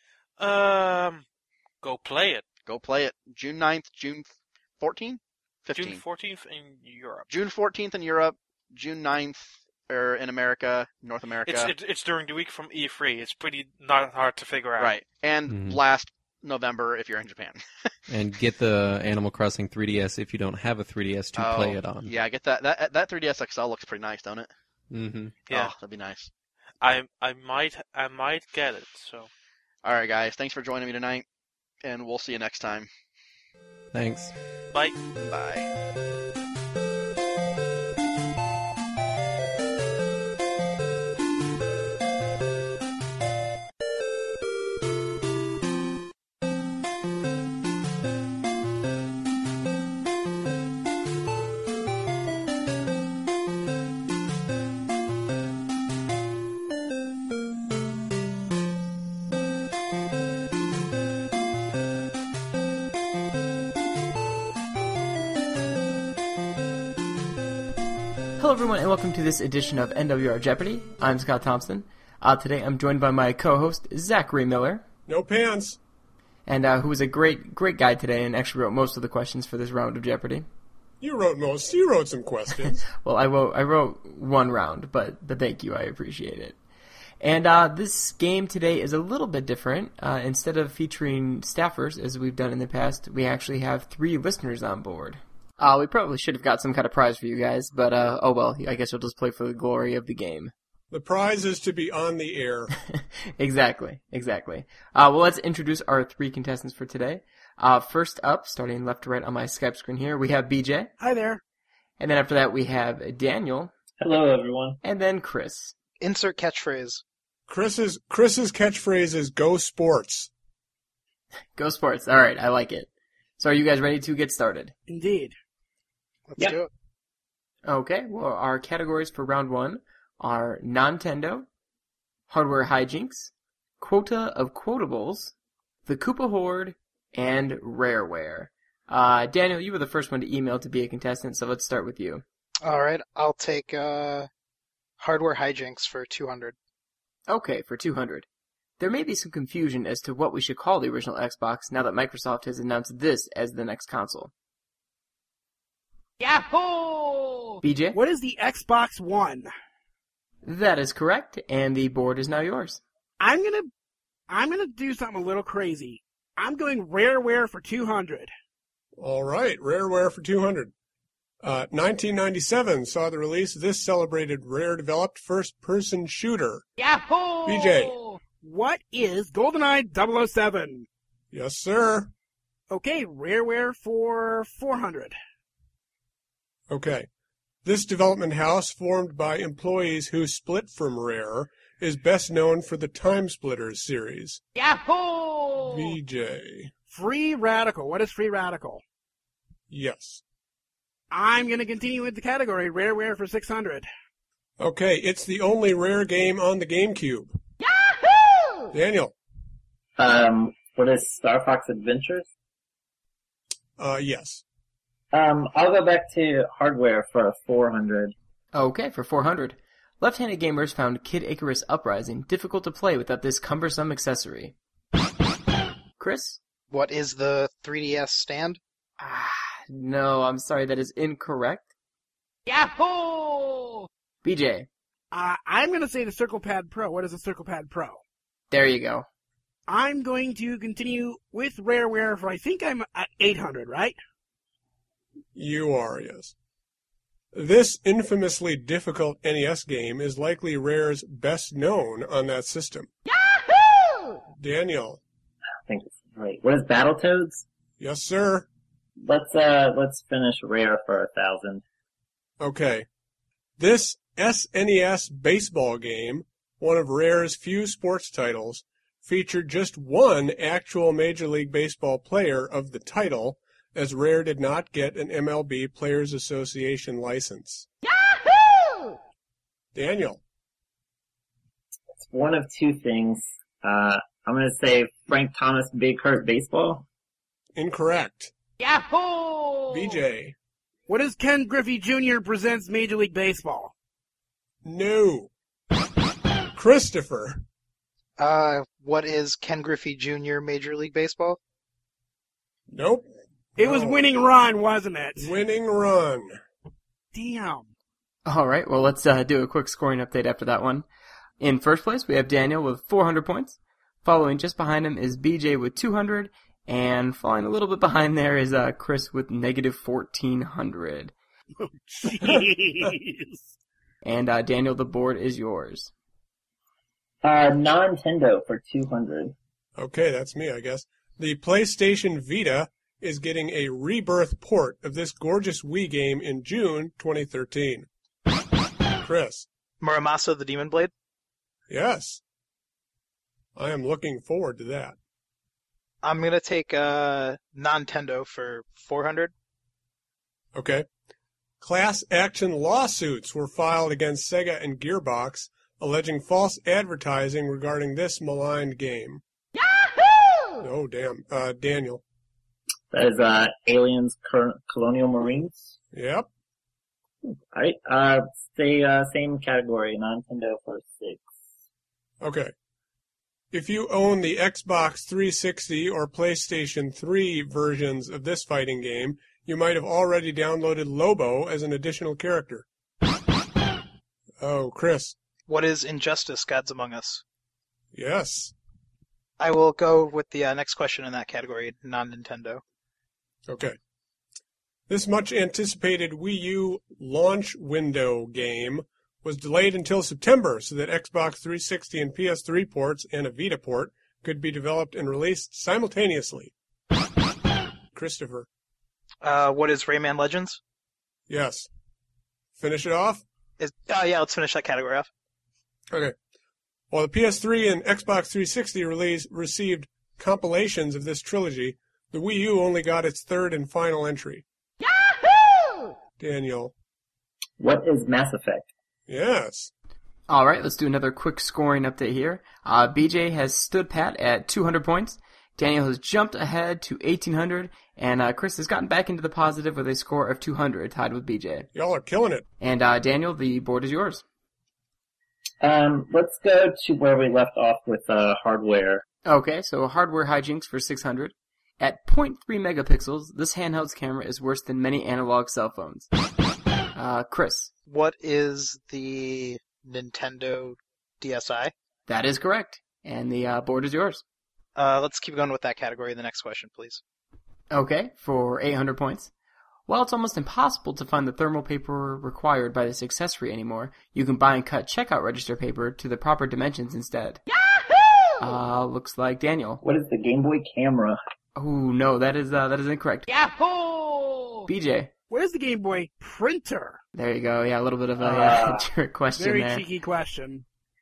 Go play it. Go play it. June 9th, June 14th? 15th. June 14th in Europe. June 14th in Europe, June 9th in America, North America. It's during the week from E3. It's pretty not hard to figure out. Right. And last November if you're in Japan. And get the Animal Crossing 3DS if you don't have a 3DS to play it on. Yeah, get that 3DS XL looks pretty nice, don't it? Mm-hmm. Yeah, that'd be nice. I might get it. So. All right, guys. Thanks for joining me tonight, and we'll see you next time. Thanks. Bye. Bye. Hello everyone and welcome to this edition of NWR Jeopardy! I'm Scott Thompson. Today I'm joined by my co-host, Zachary Miller. No pants. And who was a great guy today and actually wrote most of the questions for this round of Jeopardy! You wrote some questions. Well, I wrote one round, but thank you, I appreciate it. And this game today is a little bit different. Instead of featuring staffers, as we've done in the past, we actually have 3 listeners on board. We probably should have got some kind of prize for you guys, but oh well, I guess we'll just play for the glory of the game. The prize is to be on the air. Exactly. Well, let's introduce our 3 contestants for today. First up, starting left to right on my Skype screen here, we have BJ. Hi there. And then after that, we have Daniel. Hello, everyone. And then Chris. Insert catchphrase. Chris's catchphrase is "Go Sports." Go Sports. All right, I like it. So are you guys ready to get started? Indeed. Let's do it. Okay, well, our categories for round 1 are Nintendo, Hardware Hijinks, Quota of Quotables, the Koopa Horde, and Rareware. Daniel, you were the first one to email to be a contestant, so let's start with you. All right, I'll take Hardware Hijinks for 200. Okay, for 200. There may be some confusion as to what we should call the original Xbox now that Microsoft has announced this as the next console. Yahoo! BJ? What is the Xbox One? That is correct, and the board is now yours. I'm gonna do something a little crazy. I'm going Rareware for 200. All right, Rareware for 200. 1997 saw the release of this celebrated Rare-developed first-person shooter. Yahoo! BJ? What is GoldenEye 007? Yes, sir. Okay, Rareware for 400. Okay. This development house, formed by employees who split from Rare, is best known for the Time Splitters series. Yahoo! VJ. Free Radical. What is Free Radical? Yes. I'm going to continue with the category Rareware for 600. Okay, it's the only Rare game on the GameCube. Yahoo! Daniel. What is Star Fox Adventures? Yes. I'll go back to Hardware for 400. Okay, for 400. Left-handed gamers found Kid Icarus Uprising difficult to play without this cumbersome accessory. Chris? What is the 3DS stand? No, I'm sorry, that is incorrect. Yahoo! BJ, I'm going to say the CirclePad Pro. What is a CirclePad Pro? there you go. I'm going to continue with Rareware for, I think I'm at 800, right? You are, yes. This infamously difficult NES game is likely Rare's best known on that system. Yahoo! Daniel. I think it's right. What is Battletoads? Yes, sir. Let's finish Rare for 1,000. Okay. This SNES baseball game, one of Rare's few sports titles, featured just one actual Major League Baseball player of the title, as Rare did not get an MLB Players Association license. Yahoo! Daniel. It's one of two things. I'm going to say Frank Thomas Big Hurt Baseball. Incorrect. Yahoo! BJ. What is Ken Griffey Jr. presents Major League Baseball? No. Christopher. What is Ken Griffey Jr. Major League Baseball? Nope. It was Winning Run, wasn't it? Winning Run. Damn. All right, well, let's do a quick scoring update after that one. In first place, we have Daniel with 400 points. Following just behind him is BJ with 200. And falling a little bit behind there is Chris with negative 1,400. Oh, jeez. And Daniel, the board is yours. Nintendo for 200. Okay, that's me, I guess. The PlayStation Vita is getting a rebirth port of this gorgeous Wii game in June 2013. Chris. Muramasa the Demon Blade? Yes. I am looking forward to that. I'm going to take Nintendo for 400. Okay. Class action lawsuits were filed against Sega and Gearbox, alleging false advertising regarding this maligned game. Yahoo! Oh, damn. Daniel. That is Aliens Colonial Marines. Yep. Alright, stay same category, Nintendo for 6. Okay. If you own the Xbox 360 or PlayStation 3 versions of this fighting game, you might have already downloaded Lobo as an additional character. Oh, Chris. What is Injustice: Gods Among Us? Yes. I will go with the next question in that category, non-Nintendo. Okay. This much anticipated Wii U launch window game was delayed until September so that Xbox 360 and PS3 ports and a Vita port could be developed and released simultaneously. Christopher. What is Rayman Legends? Yes. Finish it off? Yeah, let's finish that category off. Okay. While the PS3 and Xbox 360 received compilations of this trilogy, the Wii U only got its third and final entry. Yahoo! Daniel. What is Mass Effect? Yes. All right, let's do another quick scoring update here. BJ has stood pat at 200 points. Daniel has jumped ahead to 1,800, and Chris has gotten back into the positive with a score of 200, tied with BJ. Y'all are killing it. And Daniel, the board is yours. Let's go to where we left off with hardware. Okay, so hardware hijinks for 600. At 0.3 megapixels, this handheld's camera is worse than many analog cell phones. Chris. What is the Nintendo DSi? That is correct. And the board is yours. Let's keep going with that category. The next question, please. Okay, for 800 points. While it's almost impossible to find the thermal paper required by this accessory anymore, you can buy and cut checkout register paper to the proper dimensions instead. Yahoo! Looks like Daniel. What is the Game Boy camera? Oh, no, that is incorrect. Yahoo! BJ. What is the Game Boy printer? There you go. Yeah, a little bit of a trick question Very there. cheeky question.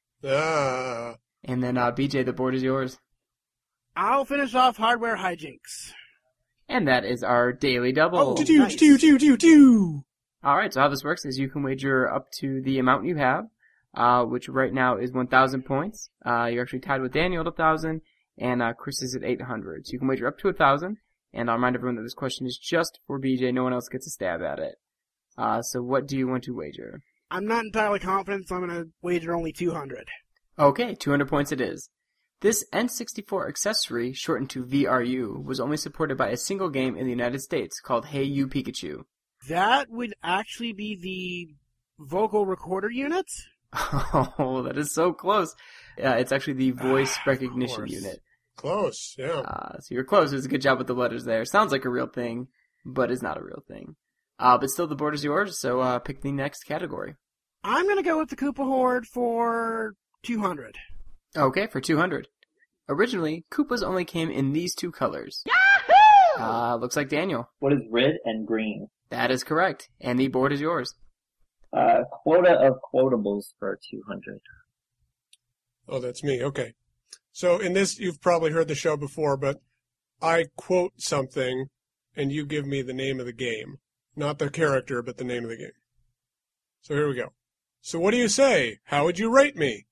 Ah. And then BJ, the board is yours. I'll finish off hardware hijinks. And that is our daily double. Nice. Alright, so how this works is you can wager up to the amount you have, which right now is 1,000 points. You're actually tied with Daniel at 1,000, and Chris is at 800. So you can wager up to 1,000, and I'll remind everyone that this question is just for BJ. No one else gets a stab at it. So what do you want to wager? I'm not entirely confident, so I'm going to wager only 200. Okay, 200 points it is. This N64 accessory, shortened to VRU, was only supported by a single game in the United States called Hey You Pikachu. That would actually be the vocal recorder unit? Oh, that is so close. It's actually the voice recognition course. unit. Close, yeah. So you're close. It was a good job with the letters there. Sounds like a real thing, but is not a real thing. But still, the board is yours, so pick the next category. I'm going to go with the Koopa Horde for 200. Okay, for 200. Originally, Koopas only came in these two colors. Yahoo! Looks like Daniel. What is red and green? That is correct, and the board is yours. Quota of quotables for 200. Oh, that's me. Okay. So in this, you've probably heard the show before, but I quote something, and you give me the name of the game. Not the character, but the name of the game. So here we go. So what do you say? How would you rate me?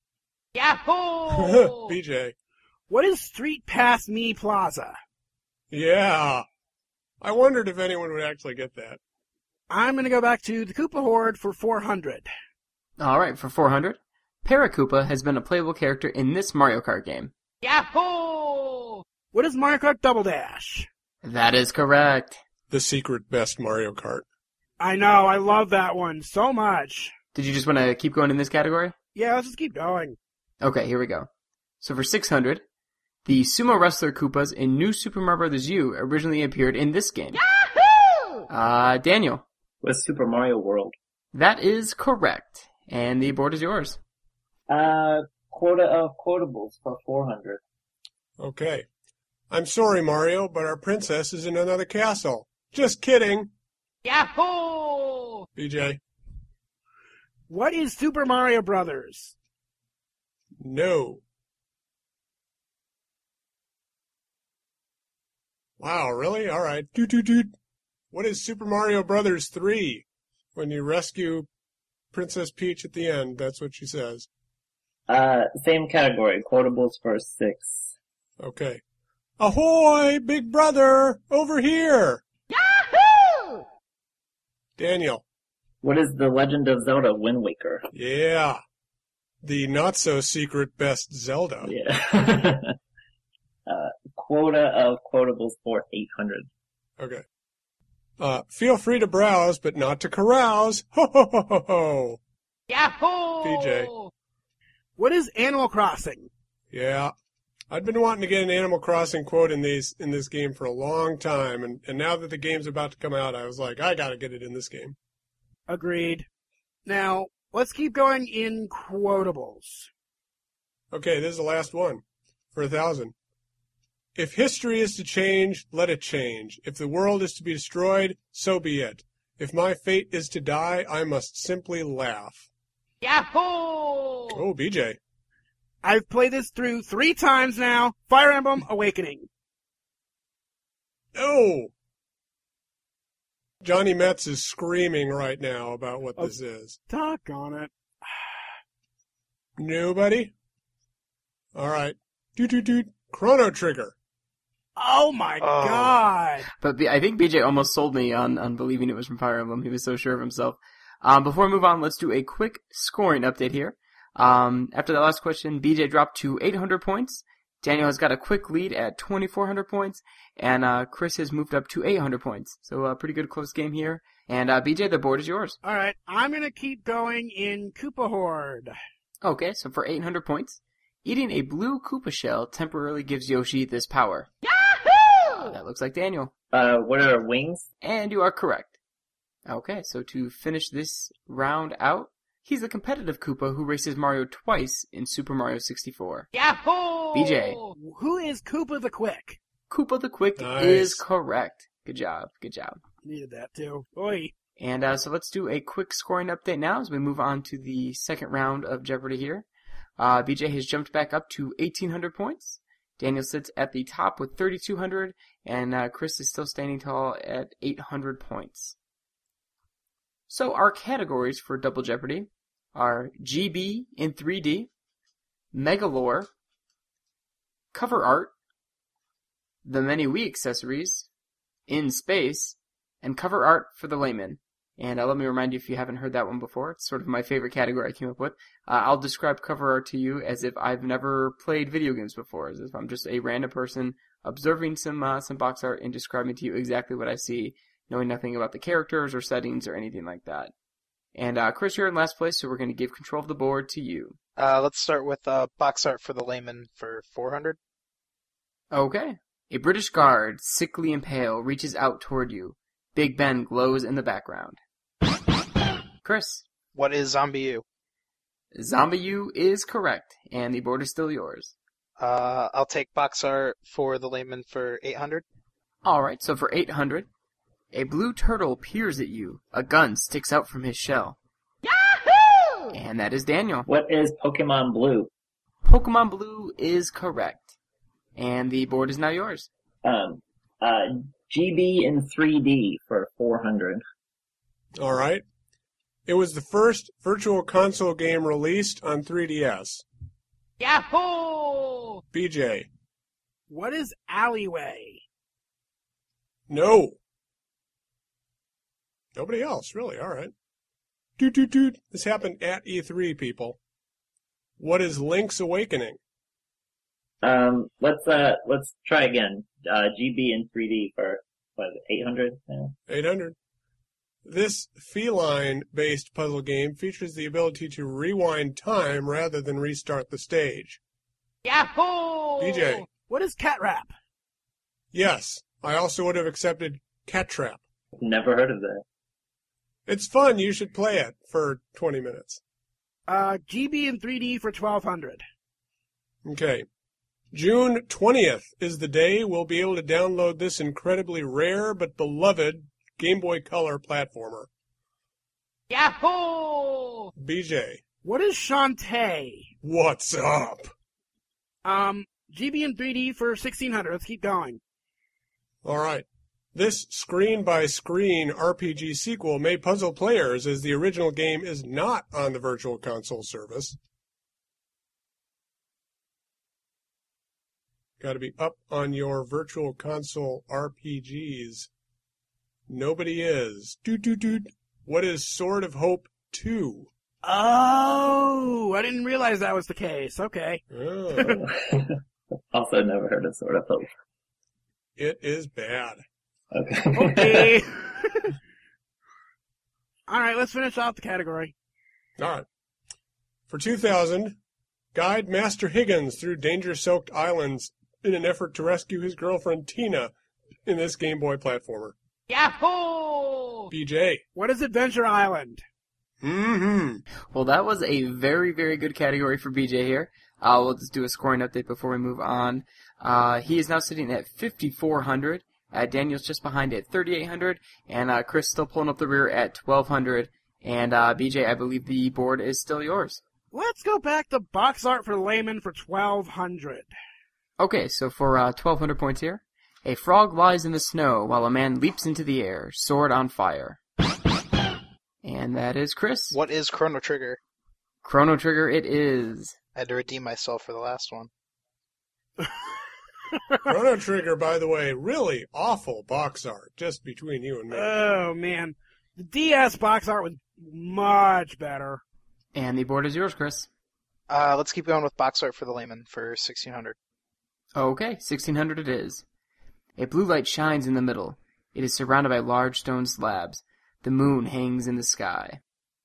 Yahoo! BJ. What is Street Pass Me Plaza? Yeah. I wondered if anyone would actually get that. I'm going to go back to the Koopa Horde for 400. All right, for 400. Paracoopa has been a playable character in this Mario Kart game. Yahoo! What is Mario Kart Double Dash? That is correct. The secret best Mario Kart. I know, I love that one so much. Did you just want to keep going in this category? Yeah, let's just keep going. Okay, here we go. So for 600, the Sumo Wrestler Koopas in New Super Mario Bros. U originally appeared in this game. Yahoo! Daniel. What's Super Mario World? That is correct. And the board is yours. Quota of quotables for 400. Okay. I'm sorry, Mario, but our princess is in another castle. Just kidding. Yahoo! BJ. What is Super Mario Brothers? No. Wow, really? All right. Doot. What is Super Mario Brothers 3? When you rescue Princess Peach at the end, that's what she says. Same category, quotables for 6. Okay. Ahoy, big brother, over here. Yahoo! Daniel. What is The Legend of Zelda Wind Waker? Yeah. The not-so-secret best Zelda. Yeah. Quota of quotables for 800. Okay. Feel free to browse, but not to carouse. Ho, ho, ho, ho, ho. Yahoo! PJ. What is Animal Crossing? Yeah. I'd been wanting to get an Animal Crossing quote in this game for a long time, and now that the game's about to come out, I was like, I gotta get it in this game. Agreed. Now, let's keep going in quotables. Okay, this is the last one. For 1,000. If history is to change, let it change. If the world is to be destroyed, so be it. If my fate is to die, I must simply laugh. Yahoo! Oh, BJ. I've played this through 3 times now. Fire Emblem Awakening. Oh! Johnny Metz is screaming right now about what this is. Doggone it. Nobody? All right. Doot. Chrono Trigger. Oh my god. But I think BJ almost sold me on believing it was from Fire Emblem. He was so sure of himself. Before we move on, let's do a quick scoring update here. After that last question, BJ dropped to 800 points. Daniel has got a quick lead at 2,400 points. And Chris has moved up to 800 points. So a pretty good close game here. And BJ, the board is yours. Alright, I'm gonna keep going in Koopa Horde. Okay, so for 800 points, eating a blue Koopa shell temporarily gives Yoshi this power. Yahoo! That looks like Daniel. What are wings? And you are correct. Okay, so to finish this round out, he's the competitive Koopa who races Mario twice in Super Mario 64. Yahoo! BJ. Who is Koopa the Quick? Koopa the Quick Nice. is correct. Good job. Needed that too. Oi. And so let's do a quick scoring update now as we move on to the second round of Jeopardy here. BJ has jumped back up to 1,800 points. Daniel sits at the top with 3,200, and Chris is still standing tall at 800 points. So our categories for Double Jeopardy are GB in 3D, Megalore, Cover Art, The Many Wii Accessories, In Space, and Cover Art for the Layman. And let me remind you, if you haven't heard that one before, it's sort of my favorite category I came up with. I'll describe cover art to you as if I've never played video games before, as if I'm just a random person observing some box art and describing to you exactly what I see, knowing nothing about the characters or settings or anything like that. And Chris, you're in last place, so we're going to give control of the board to you. Let's start with box art for the layman for 400. Okay. A British guard, sickly and pale, reaches out toward you. Big Ben glows in the background. Chris. What is Zombie U? Zombie U is correct, and the board is still yours. I'll take box art for the layman for 800. Alright, so for 800, a blue turtle peers at you. A gun sticks out from his shell. Yahoo! And that is Daniel. What is Pokemon Blue? Pokemon Blue is correct, and the board is now yours. GB in 3D for 400. All right. It was the first Virtual Console game released on 3DS. Yahoo! BJ. What is Alleyway? No. Nobody else, really. All right. Doot, doot, doot. This happened at E3, people. What is Link's Awakening? Let's try again. GB in 3D for, 800? Yeah. 800. This feline-based puzzle game features the ability to rewind time rather than restart the stage. Yahoo! BJ. What is Cat Rap? Yes, I also would have accepted Cat Trap. Never heard of that. It's fun. You should play it for 20 minutes. GB in 3D for 1200. Okay. June 20th is the day we'll be able to download this incredibly rare but beloved Game Boy Color platformer. Yahoo! BJ. What is Shantae? What's up? GB in 3D for 1600. Let's keep going. All right. This screen-by-screen RPG sequel may puzzle players as the original game is not on the Virtual Console service. Got to be up on your Virtual Console RPGs. Nobody is. Doot, doot, doot. What is Sword of Hope 2? Oh, I didn't realize that was the case. Okay. Oh, Also never heard of Sword of Hope. it is bad. Okay. Okay. All right, let's finish off the category. All right. For 2000, guide Master Higgins through danger-soaked islands in an effort to rescue his girlfriend Tina in this Game Boy platformer. Yahoo! BJ. What is Adventure Island? Mm-hmm. Well, that was a very, very good category for BJ here. We'll just do a scoring update before we move on. He is now sitting at 5,400. Daniel's just behind at 3,800. And Chris still pulling up the rear at 1,200. And BJ, I believe the board is still yours. Let's go back to box art for layman for 1,200. Okay, so for 1,200 points here. A frog lies in the snow while a man leaps into the air, sword on fire. And that is Chris. What is Chrono Trigger? Chrono Trigger it is. I had to redeem myself for the last one. Chrono Trigger, by the way, really awful box art, just between you and me. Oh, man. The DS box art was much better. And the board is yours, Chris. Let's keep going with box art for the layman for 1,600. Okay, 1,600 it is. A blue light shines in the middle. It is surrounded by large stone slabs. The moon hangs in the sky.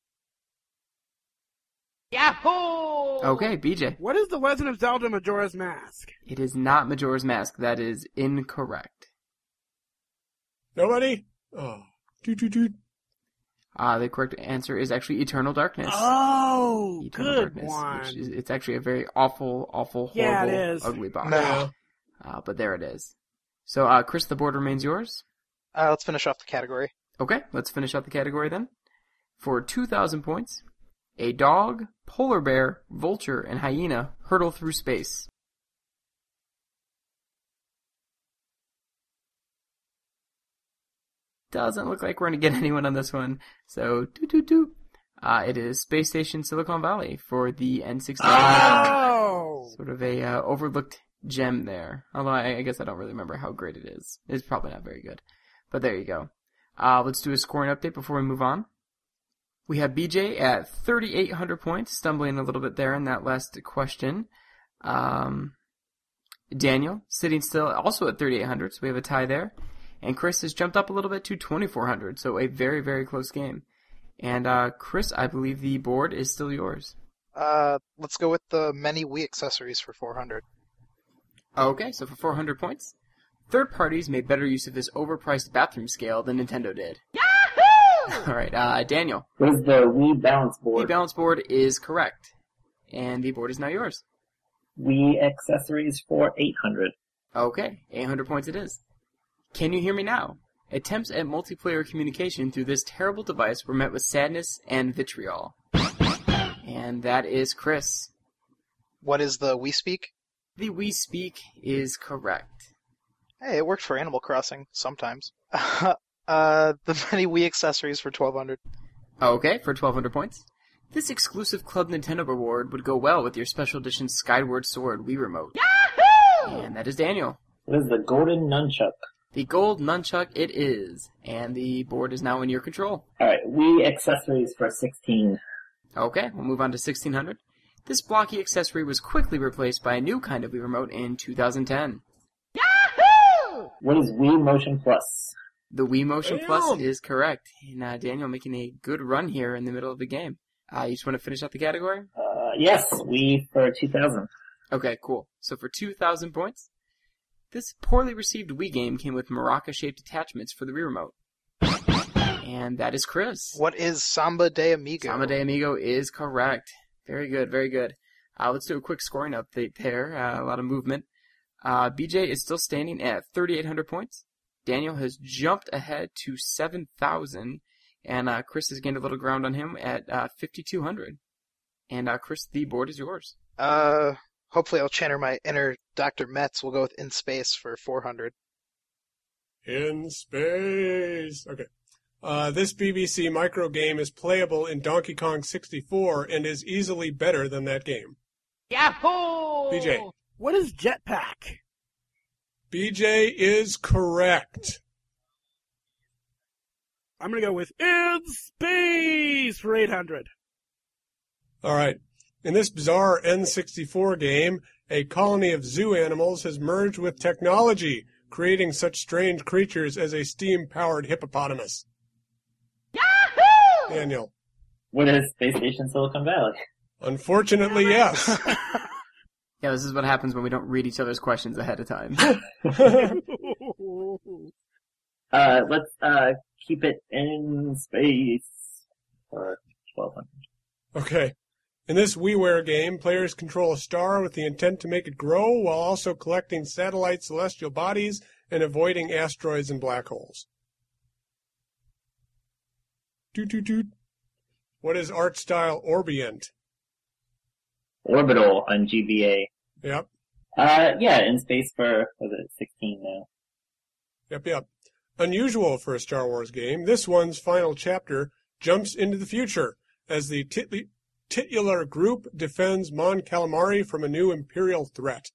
Yahoo! Okay, BJ. What is The Legend of Zelda Majora's Mask? It is not Majora's Mask. That is incorrect. Nobody? Oh. Doot, doot, doot. The correct answer is actually Eternal Darkness. Oh, Eternal good Darkness, one. Which is, it's actually a very awful, horrible, Yeah, it is. ugly box. No. But there it is. So, Chris, the board remains yours. Let's finish off the category. Okay, let's finish out the category then. For 2,000 points, a dog, polar bear, vulture, and hyena hurtle through space. Doesn't look like we're going to get anyone on this one. So, it is Space Station Silicon Valley for the N64. Oh! Sort of a overlooked gem there. Although I guess I don't really remember how great it is. It's probably not very good. But there you go. Let's do a scoring update before we move on. We have BJ at 3,800 points, stumbling a little bit there in that last question. Daniel sitting still also at 3,800, so we have a tie there. And Chris has jumped up a little bit to 2,400, so a very, very close game. And Chris, I believe the board is still yours. Let's go with the many Wii accessories for 400. Okay, so for 400 points, third parties made better use of this overpriced bathroom scale than Nintendo did. Yahoo! All right, Daniel. What is the Wii balance board? The balance board is correct, and the board is now yours. Wii accessories for 800. Okay, 800 points it is. Can you hear me now? Attempts at multiplayer communication through this terrible device were met with sadness and vitriol. And that is Chris. What is the Wii Speak? The Wii Speak is correct. Hey, it worked for Animal Crossing sometimes. The many Wii accessories for 1,200. Okay, for 1,200 points. This exclusive Club Nintendo reward would go well with your special edition Skyward Sword Wii Remote. Yahoo! And that is Daniel. What is the golden nunchuck? The gold nunchuck it is, and the board is now in your control. Alright, Wii accessories for 16. Okay, we'll move on to 1,600. This blocky accessory was quickly replaced by a new kind of Wii Remote in 2010. Yahoo! What is Wii Motion Plus? The Wii Motion Plus is correct. And Daniel making a good run here in the middle of the game. You just want to finish out the category? Yes, Wii for 2,000. Okay, cool. So for 2,000 points, this poorly received Wii game came with maraca-shaped attachments for the Wii Remote. And that is Chris. What is Samba de Amigo? Samba de Amigo is correct. Very good, very good. Let's do a quick scoring update there. A lot of movement. BJ is still standing at 3,800 points. Daniel has jumped ahead to 7,000. And Chris has gained a little ground on him at 5,200. And Chris, the board is yours. Hopefully I'll channel my inner Dr. Metz. We'll go with In Space for 400. In space. Okay. This BBC micro game is playable in Donkey Kong 64 and is easily better than that game. Yahoo! BJ. What is Jetpack? BJ is correct. I'm going to go with In Space for 800. All right. In this bizarre N64 game, a colony of zoo animals has merged with technology, creating such strange creatures as a steam-powered hippopotamus. Yahoo! Daniel. What is Space Station Silicon Valley? Unfortunately, yes. Yeah, this is what happens when we don't read each other's questions ahead of time. Let's keep it in space for 1,200. Okay. In this WiiWare game, players control a star with the intent to make it grow while also collecting satellite celestial bodies and avoiding asteroids and black holes. Toot toot toot. What is art style Orbient? Orbital on GBA. Yep. Yeah, in space for, was it 16 now? Yep. Unusual for a Star Wars game, this one's final chapter jumps into the future as the titular group defends Mon Calamari from a new Imperial threat.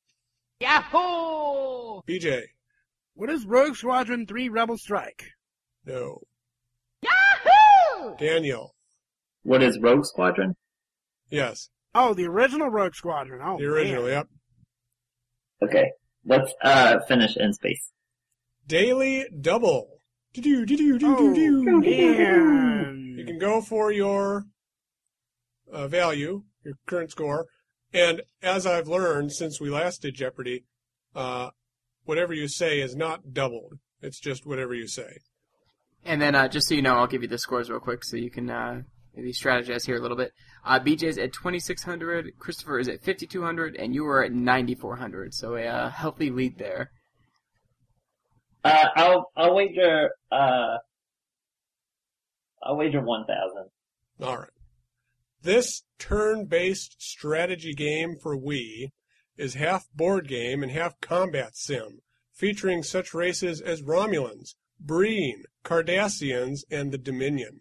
Yahoo! BJ. What is Rogue Squadron 3 Rebel Strike? No. Yahoo! Daniel. What is Rogue Squadron? Yes. Oh, the original Rogue Squadron. Oh, the original, man. Yep. Okay, let's finish in space. Daily Double. Oh, man. You can go for your value, your current score, and as I've learned since we last did Jeopardy, whatever you say is not doubled. It's just whatever you say. And then, just so you know, I'll give you the scores real quick so you can maybe strategize here a little bit. BJ's at 2,600, Christopher is at 5,200, and you are at 9,400. So a healthy lead there. I'll wager 1,000. All right. This turn-based strategy game for Wii is half board game and half combat sim, featuring such races as Romulans, Breen, Cardassians, and the Dominion.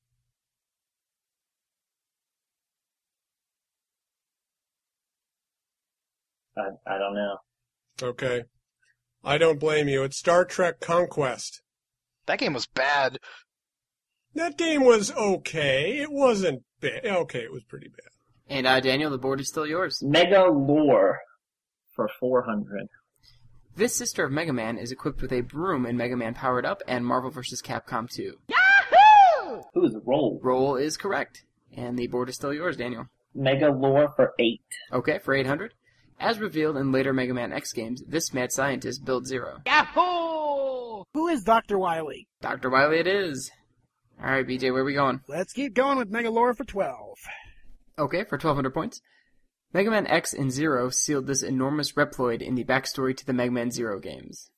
I don't know. Okay. I don't blame you. It's Star Trek Conquest. That game was bad. That game was okay. It wasn't bad. Okay, it was pretty bad. And Daniel, the board is still yours. Mega Lore for 400. This sister of Mega Man is equipped with a broom in Mega Man Powered Up and Marvel vs. Capcom 2. Who's Roll? Roll is correct. And the board is still yours, Daniel. Mega Lore for 8. Okay, for 800. As revealed in later Mega Man X games, this mad scientist built Zero. Who is Dr. Wily? Dr. Wily it is. Alright, BJ, where are we going? Let's keep going with Mega Lore for 12. Okay, for 1,200 points. Mega Man X and Zero sealed this enormous Reploid in the backstory to the Mega Man Zero games.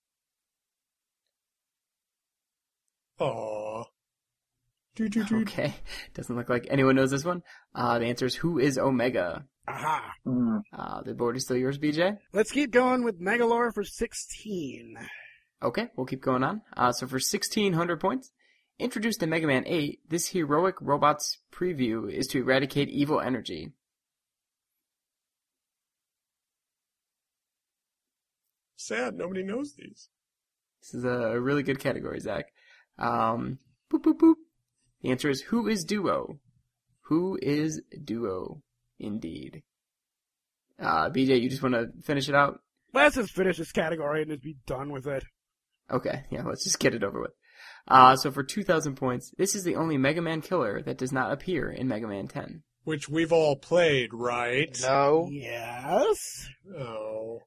Aww. Okay, doesn't look like anyone knows this one. The answer is Who is Omega? Aha. The board is still yours, BJ. Let's keep going with Mega Lore for 16. Okay, we'll keep going on. So for 1,600 points, introduced in Mega Man 8, this heroic robot's preview is to eradicate evil energy. Sad, nobody knows these. This is a really good category, Zach. Boop, boop, boop. The answer is Who is Duo? Who is Duo? Indeed. BJ, you just want to finish it out? Let's just finish this category and just be done with it. Okay, yeah, let's just get it over with. So for 2,000 points, this is the only Mega Man killer that does not appear in Mega Man 10. Which we've all played, right? No. Yes? Oh.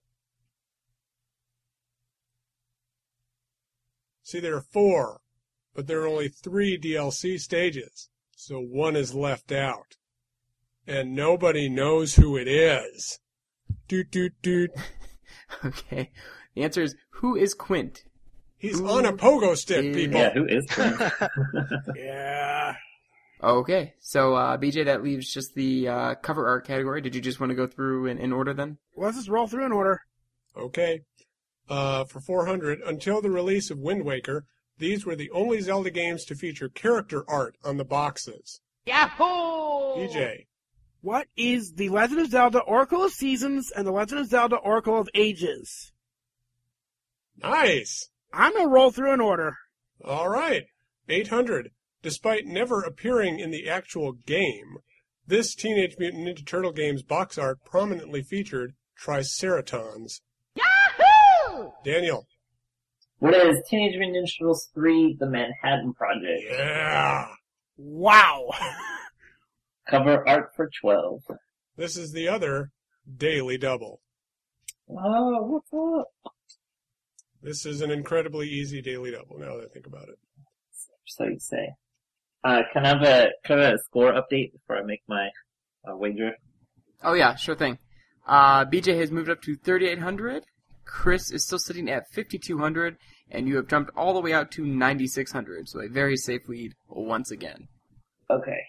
See, there are 4, but there are only 3 DLC stages, so 1 is left out. And nobody knows who it is. Doot, doot, doot. Okay. The answer is Who is Quint? He's on a pogo stick, people. Yeah, who is Quint? Yeah. Okay, so BJ, that leaves just the cover art category. Did you just want to go through in order then? Let's just roll through in order. Okay. For 400, until the release of Wind Waker, these were the only Zelda games to feature character art on the boxes. Yahoo! BJ. What is the Legend of Zelda Oracle of Seasons and the Legend of Zelda Oracle of Ages? Nice. I'm going to roll through in order. All right. 800. Despite never appearing in the actual game, this Teenage Mutant Ninja Turtle game's box art prominently featured Triceratons. Yahoo! Daniel. What is Teenage Mutant Ninja Turtles 3, The Manhattan Project? Yeah. Wow. Cover art for 12. This is the other Daily Double. Oh, what's up? This is an incredibly easy Daily Double, now that I think about it. So you say. Can I have a score update before I make my wager? Oh yeah, sure thing. BJ has moved up to 3,800. Chris is still sitting at 5,200, and you have jumped all the way out to 9,600. So a very safe lead once again. Okay.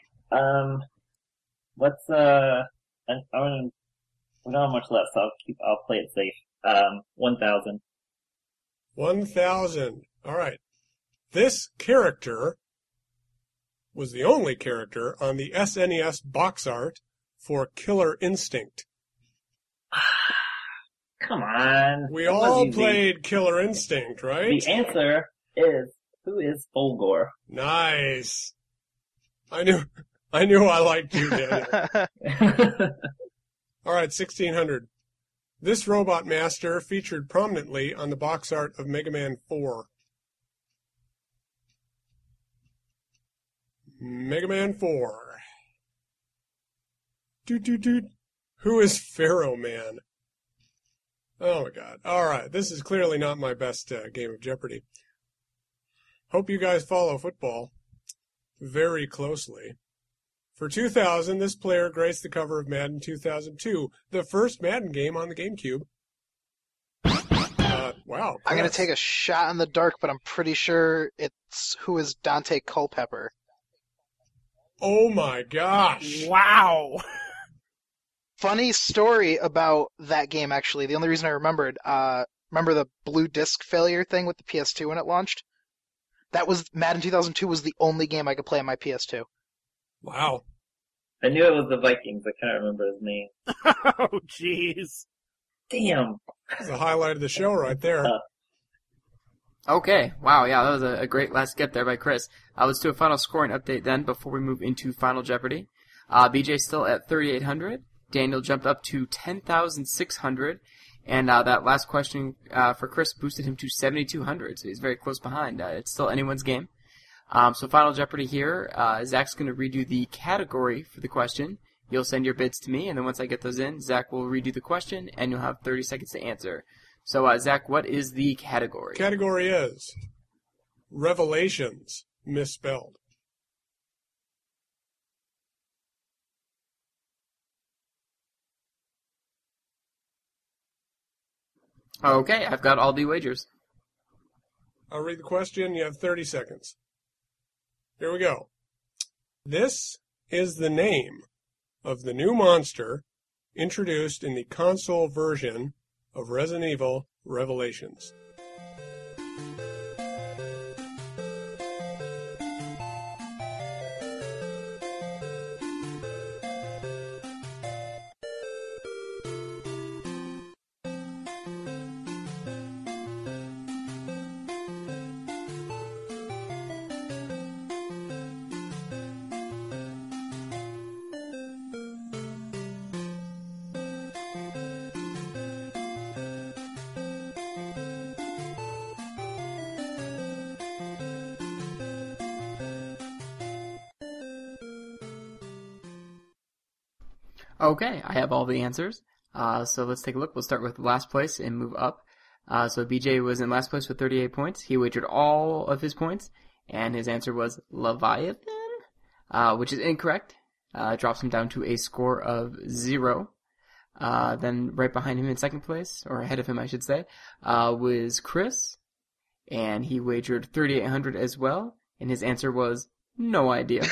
Let's we don't have much left, so I'll play it safe. 1,000. 1,000. All right. This character was the only character on the SNES box art for Killer Instinct. Come on. We all played Killer Instinct, right? The answer is, who is Fulgor? Nice. I knew I liked you, Daniel. All right, 1,600. This Robot Master featured prominently on the box art of Mega Man 4. Mega Man 4. Doot, doot, doot. Who is Pharaoh Man? Oh my god. Alright, this is clearly not my best game of Jeopardy. Hope you guys follow football very closely. For 2000, this player graced the cover of Madden 2002, the first Madden game on the GameCube. Wow. I'm going to take a shot in the dark, but I'm pretty sure it's who is Dante Culpepper. Oh my gosh. Wow. Funny story about that game, actually. The only reason I remembered, remember the blue disc failure thing with the PS2 when it launched? That was, Madden 2002 was the only game I could play on my PS2. Wow. I knew it was the Vikings. I can't remember his name. Oh, jeez. Damn. That's the highlight of the show right there. Okay, wow, yeah, that was a great last get there by Chris. Let's do a final scoring update then before we move into Final Jeopardy. BJ's still at 3,800. Daniel jumped up to 10,600. And that last question for Chris boosted him to 7,200, so he's very close behind. It's still anyone's game. So Final Jeopardy here. Zach's going to redo the category for the question. You'll send your bids to me, and then once I get those in, Zach will redo the question, and you'll have 30 seconds to answer. So, Zach, what is the category? Category is Revelations misspelled. Okay, I've got all the wagers. I'll read the question. You have 30 seconds. Here we go. This is the name of the new monster introduced in the console version of Resident Evil Revelations. Okay, I have all the answers. So let's take a look. We'll start with last place and move up. So BJ was in last place with 38 points. He wagered all of his points, and his answer was Leviathan, which is incorrect. Drops him down to a score of 0. Then right behind him in second place, or ahead of him I should say, was Chris, and he wagered 3,800 as well, and his answer was no idea.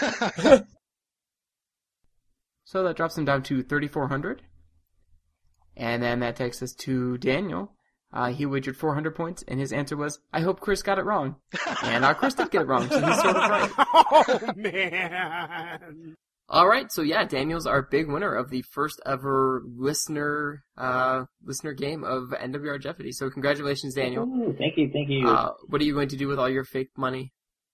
So that drops him down to 3,400. And then that takes us to Daniel. He wagered 400 points, and his answer was, I hope Chris got it wrong. And Chris did get it wrong, so he's sort of right. Oh, man. All right, so yeah, Daniel's our big winner of the first ever listener game of NWR Jeopardy. So congratulations, Daniel. Ooh, thank you. What are you going to do with all your fake money?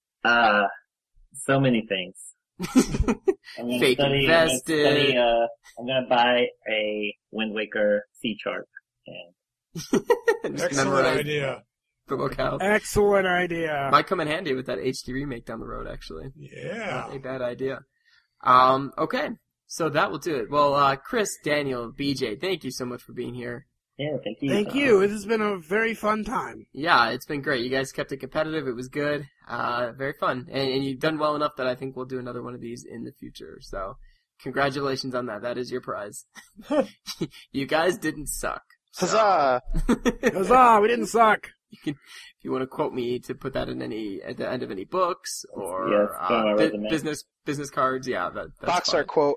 So many things. I'm gonna Fake study, invested. I'm gonna buy a Wind Waker sea chart. And Excellent idea. The locales. Excellent idea. Might come in handy with that HD remake down the road, actually. Yeah. Not a bad idea. Okay, so that will do it. Well, Chris, Daniel, BJ, thank you so much for being here. yeah, thank you. Thank you. This has been a very fun time. Yeah, it's been great. You guys kept it competitive. It was good. Very fun. And you've done well enough that I think we'll do another one of these in the future. So, congratulations on that. That is your prize. You guys didn't suck. So. Huzzah! Huzzah, we didn't suck. If you want to quote me to put that at the end of any books or business cards, yeah, that's Box fine. art quote.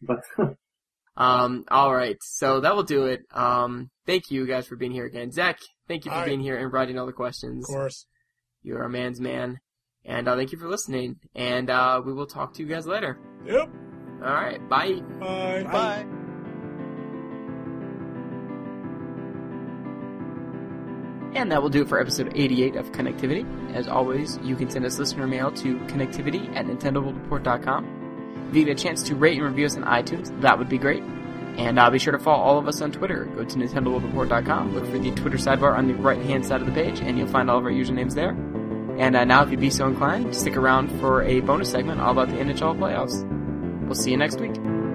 All right, so that will do it. Thank you guys for being here again. Zach, thank you for being here and writing all the questions. Of course. You're a man's man. And thank you for listening. And we will talk to you guys later. Yep. All right, bye. Bye. Bye. And that will do it for episode 88 of Connectivity. As always, you can send us listener mail to connectivity@nintendoworldreport.com. If you get a chance to rate and review us on iTunes, that would be great. And be sure to follow all of us on Twitter. Go to nintendoworldreport.com, look for the Twitter sidebar on the right-hand side of the page, and you'll find all of our usernames there. And now, if you'd be so inclined, stick around for a bonus segment all about the NHL playoffs. We'll see you next week.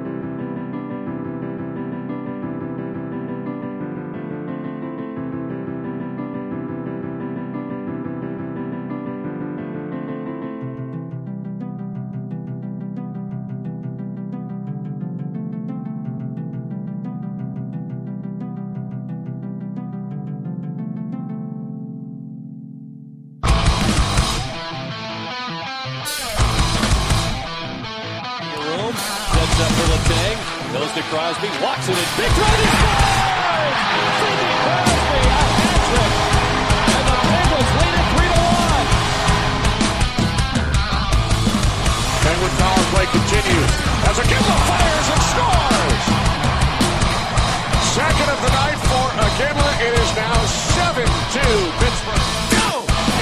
Crosby walks it in. Big run, he scores! Sidney Crosby, a hat-trick! And the Penguins lead it 3-1. Penguin power play continues. As Iginla fires and scores! Second of the night for Iginla. It is now 7-2 Pittsburgh. Go!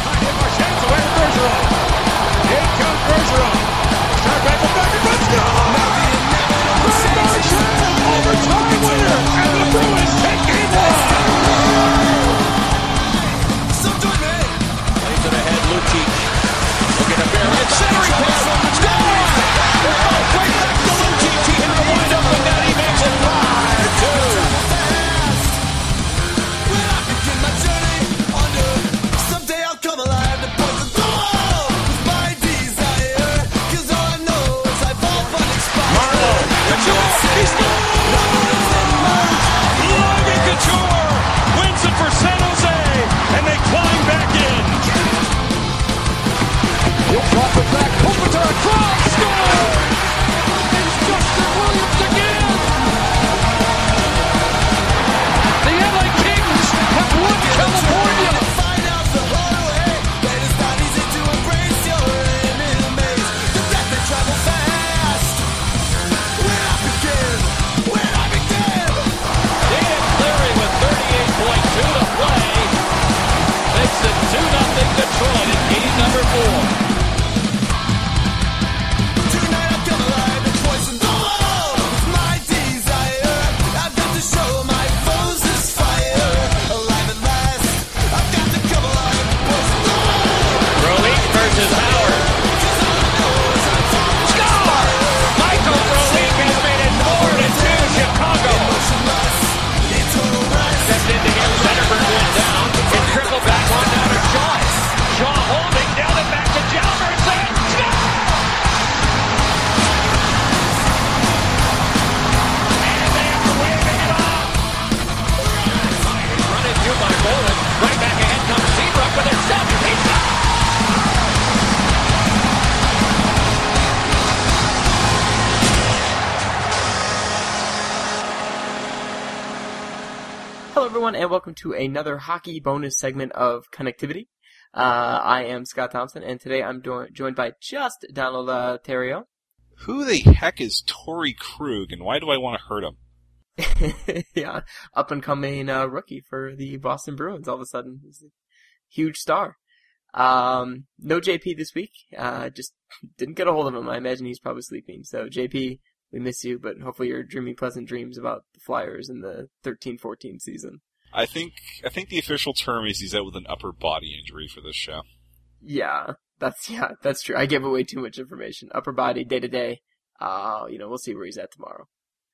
Hello, everyone, and welcome to another hockey bonus segment of Connectivity. I am Scott Thompson, and today I'm joined by just Donald Theriault. Who the heck is Torrey Krug, and why do I want to hurt him? Yeah, up-and-coming rookie for the Boston Bruins all of a sudden. He's a huge star. No JP this week. Just didn't get a hold of him. I imagine he's probably sleeping. So, JP, we miss you, but hopefully you're dreaming pleasant dreams about the Flyers in the 13-14 season. I think the official term is he's out with an upper body injury for this show. Yeah, that's true. I gave away too much information. Upper body, day to day. We'll see where he's at tomorrow.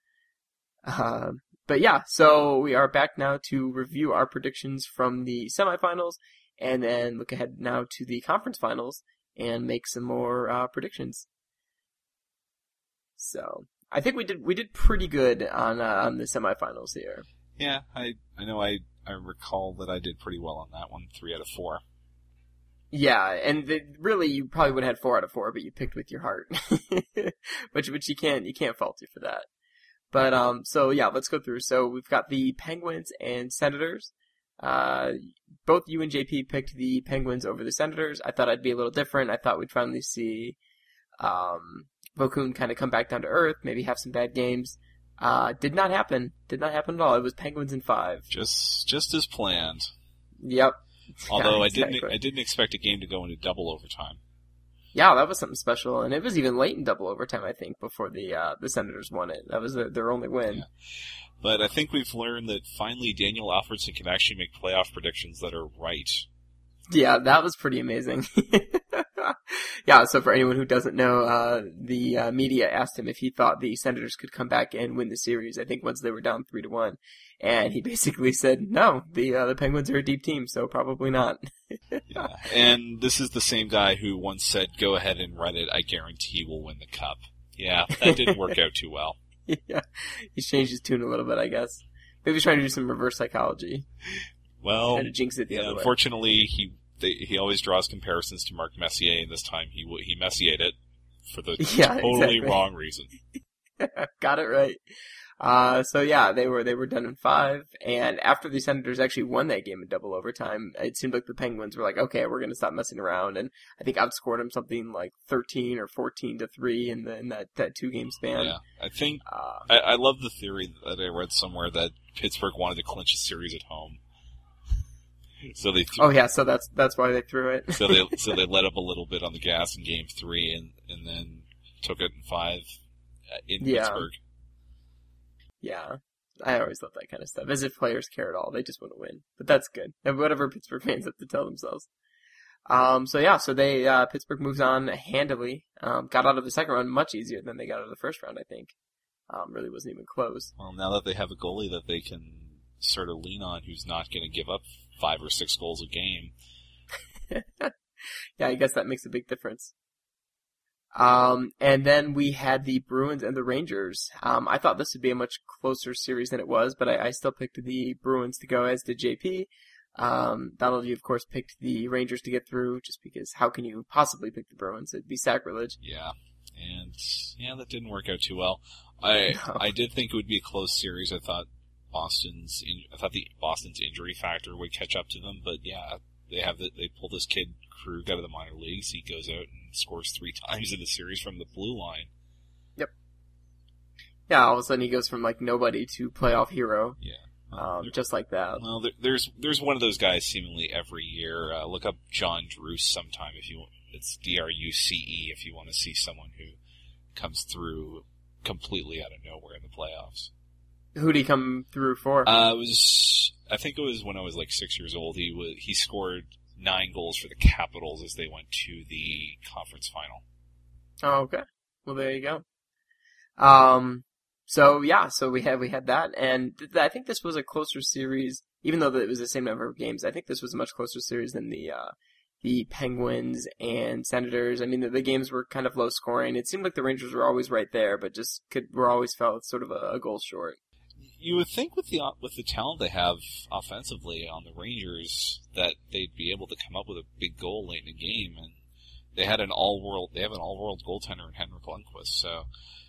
But yeah, so we are back now to review our predictions from the semifinals, and then look ahead now to the conference finals and make some more predictions. So I think we did pretty good on the semifinals here. Yeah, I know. I recall that I did pretty well on that one, 3 out of 4. Yeah, and really you probably would have had 4 out of 4, but you picked with your heart, which you can't fault you for that. But so yeah, let's go through. So we've got the Penguins and Senators. Both you and JP picked the Penguins over the Senators. I thought I'd be a little different. I thought we'd finally see Vokoun kind of come back down to earth, maybe have some bad games. Did not happen. Did not happen at all. It was Penguins in 5. Just as planned. Yep. Although yeah, exactly. I didn't expect a game to go into double overtime. Yeah, that was something special, and it was even late in double overtime, I think, before the Senators won it. That was their only win. Yeah. But I think we've learned that finally Daniel Alfredsson can actually make playoff predictions that are right. Yeah, that was pretty amazing. Yeah, so for anyone who doesn't know, the media asked him if he thought the Senators could come back and win the series, I think once they were down 3-1. And he basically said, no, the Penguins are a deep team, so probably not. Yeah, and this is the same guy who once said, go ahead and run it, I guarantee we'll win the cup. Yeah, that didn't work out too well. Yeah, he's changed his tune a little bit, I guess. Maybe he's trying to do some reverse psychology. Well, kind of jinx it the other way. Unfortunately, he always draws comparisons to Mark Messier, and this time he Messier'd it for the totally wrong reason. Got it right. So yeah, they were done in 5, and after the Senators actually won that game in double overtime, it seemed like the Penguins were like, okay, we're going to stop messing around, and I think outscored them something like 13 or 14-3 in that 2-game span. Yeah, I think I love the theory that I read somewhere that Pittsburgh wanted to clinch a series at home. So they so that's why they threw it. so they let up a little bit on the gas in Game 3, and then took it in 5 in Pittsburgh. Yeah, I always love that kind of stuff. As if players care at all. They just want to win. But that's good. And whatever Pittsburgh fans have to tell themselves. So they Pittsburgh moves on handily. Got out of the second round much easier than they got out of the first round, I think. Really wasn't even close. Well, now that they have a goalie that they can sort of lean on who's not going to give up 5 or 6 goals a game. Yeah, I guess that makes a big difference. And then we had the Bruins and the Rangers. I thought this would be a much closer series than it was, but I still picked the Bruins to go, as did JP. Donald, you of course picked the Rangers to get through, just because how can you possibly pick the Bruins? It'd be sacrilege. Yeah. And that didn't work out too well. I did think it would be a close series. I thought Boston's injury factor would catch up to them, but yeah, they pull this kid Krug out of the minor leagues. He goes out and scores 3 times in the series from the blue line. Yep. Yeah, all of a sudden he goes from like nobody to playoff hero. Yeah. Just like that. Well, there's one of those guys seemingly every year. Look up John Druce sometime if you want. It's Druce if you want to see someone who comes through completely out of nowhere in the playoffs. Who'd he come through for? I think it was when I was like 6 years old. He scored 9 goals for the Capitals as they went to the conference final. Oh, okay. Well, there you go. So we had that, and I think this was a closer series, even though it was the same number of games. I think this was a much closer series than the Penguins and Senators. I mean, the games were kind of low scoring. It seemed like the Rangers were always right there, but were always felt sort of a goal short. You would think with the talent they have offensively on the Rangers that they'd be able to come up with a big goal late in the game, and they have an all-world goaltender in Henrik Lundqvist. So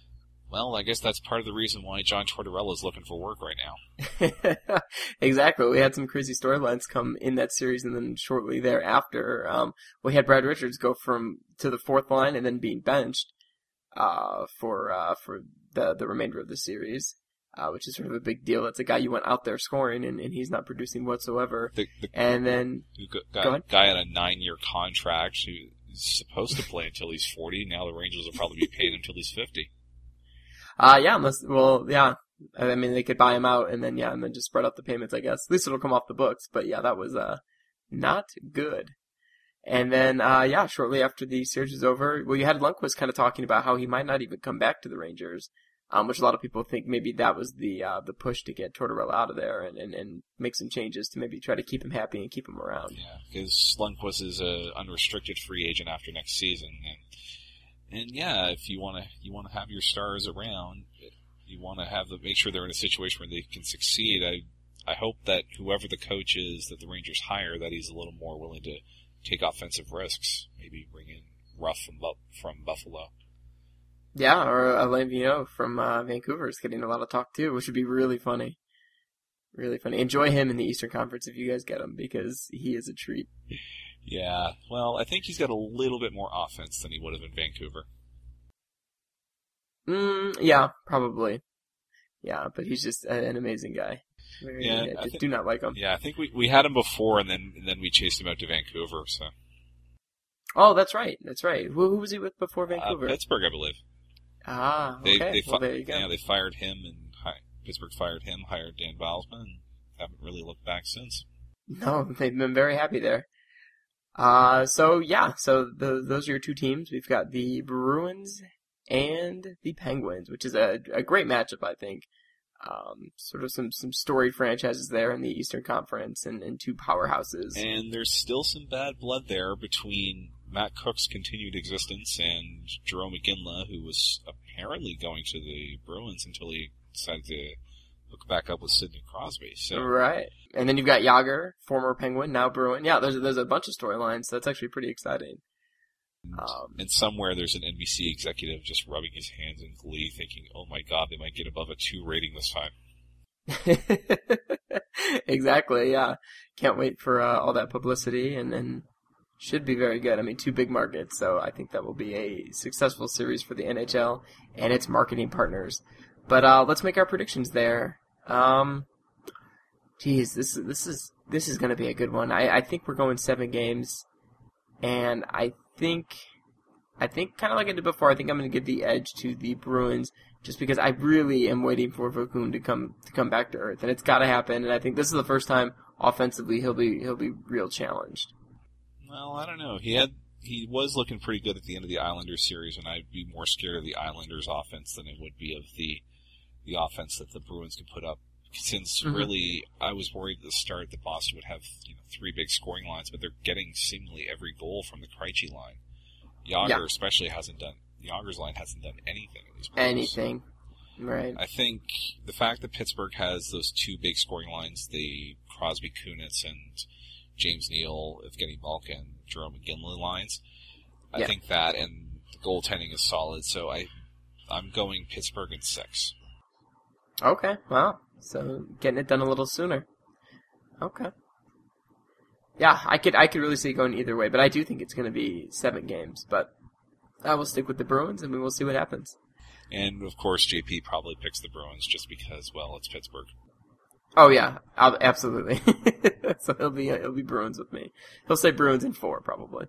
Well, I guess that's part of the reason why John Tortorella is looking for work right now. Exactly. We had some crazy storylines come in that series, and then shortly thereafter, we had Brad Richards go to the fourth line and then being benched for the remainder of the series, which is sort of a big deal. It's a guy you went out there scoring, and he's not producing whatsoever. And then guy on a 9-year contract who's supposed to play until he's 40. Now the Rangers will probably be paying him until he's 50. Yeah. I mean, they could buy him out and then just spread out the payments, I guess. At least it'll come off the books. But yeah, that was, not good. And then, shortly after the series was over, you had Lundqvist kind of talking about how he might not even come back to the Rangers, which a lot of people think maybe that was the push to get Tortorella out of there and make some changes to maybe try to keep him happy and keep him around. Yeah, because Lundqvist is a unrestricted free agent after next season. And yeah, if you want to have your stars around, you want to make sure they're in a situation where they can succeed. I hope that whoever the coach is that the Rangers hire, that he's a little more willing to take offensive risks. Maybe bring in Ruff from Buffalo. Yeah, or Alain Vigneault from Vancouver is getting a lot of talk too, which would be really funny. Really funny. Enjoy him in the Eastern Conference if you guys get him, because he is a treat. Yeah, well, I think he's got a little bit more offense than he would have in Vancouver. Yeah, probably. Yeah, but he's just an amazing guy. I do not like him. Yeah, I think we had him before, and then we chased him out to Vancouver. So. Oh, that's right. Who was he with before Vancouver? Pittsburgh, I believe. Okay. There you go. Yeah, they fired him, and Pittsburgh fired him, hired Dan Bilzman, and haven't really looked back since. No, they've been very happy there. Those are your two teams. We've got the Bruins and the Penguins, which is a great matchup, I think. Sort of some storied franchises there in the Eastern Conference and two powerhouses. And there's still some bad blood there between Matt Cook's continued existence and Jarome Iginla, who was apparently going to the Bruins until he decided to hook back up with Sidney Crosby. So. Right. And then you've got Jágr, former Penguin, now Bruin. Yeah, there's a bunch of storylines, so that's actually pretty exciting. And somewhere there's an NBC executive just rubbing his hands in glee, thinking, "Oh my God, they might get above a 2 rating this time." Exactly. Yeah, can't wait for all that publicity, and should be very good. I mean, 2 big markets, so I think that will be a successful series for the NHL and its marketing partners. But let's make our predictions there. This is going to be a good one. I think we're going 7 games, and I think kind of like I did before, I think I'm going to give the edge to the Bruins just because I really am waiting for Vokoun to come back to earth, and it's got to happen. And I think this is the first time offensively he'll be real challenged. Well, I don't know. He was looking pretty good at the end of the Islanders series, and I'd be more scared of the Islanders offense than I would be of the offense that the Bruins could put up. Since really, I was worried at the start that Boston would have 3 big scoring lines, but they're getting seemingly every goal from the Krejci line. Jágr especially Jágr's line hasn't done anything in these playoffs. Anything, right? I think the fact that Pittsburgh has those 2 big scoring lines, the Crosby, Kunitz, and James Neal, Evgeny Malkin, Jarome Iginla lines, I think that, and the goaltending is solid. So I'm going Pittsburgh in 6. Okay, wow. So getting it done a little sooner. Okay. Yeah, I could really see it going either way, but I do think it's going to be 7 games. But I will stick with the Bruins, and we will see what happens. And of course, JP probably picks the Bruins just because, well, it's Pittsburgh. Oh yeah, absolutely. So he'll be Bruins with me. He'll say Bruins in 4 probably.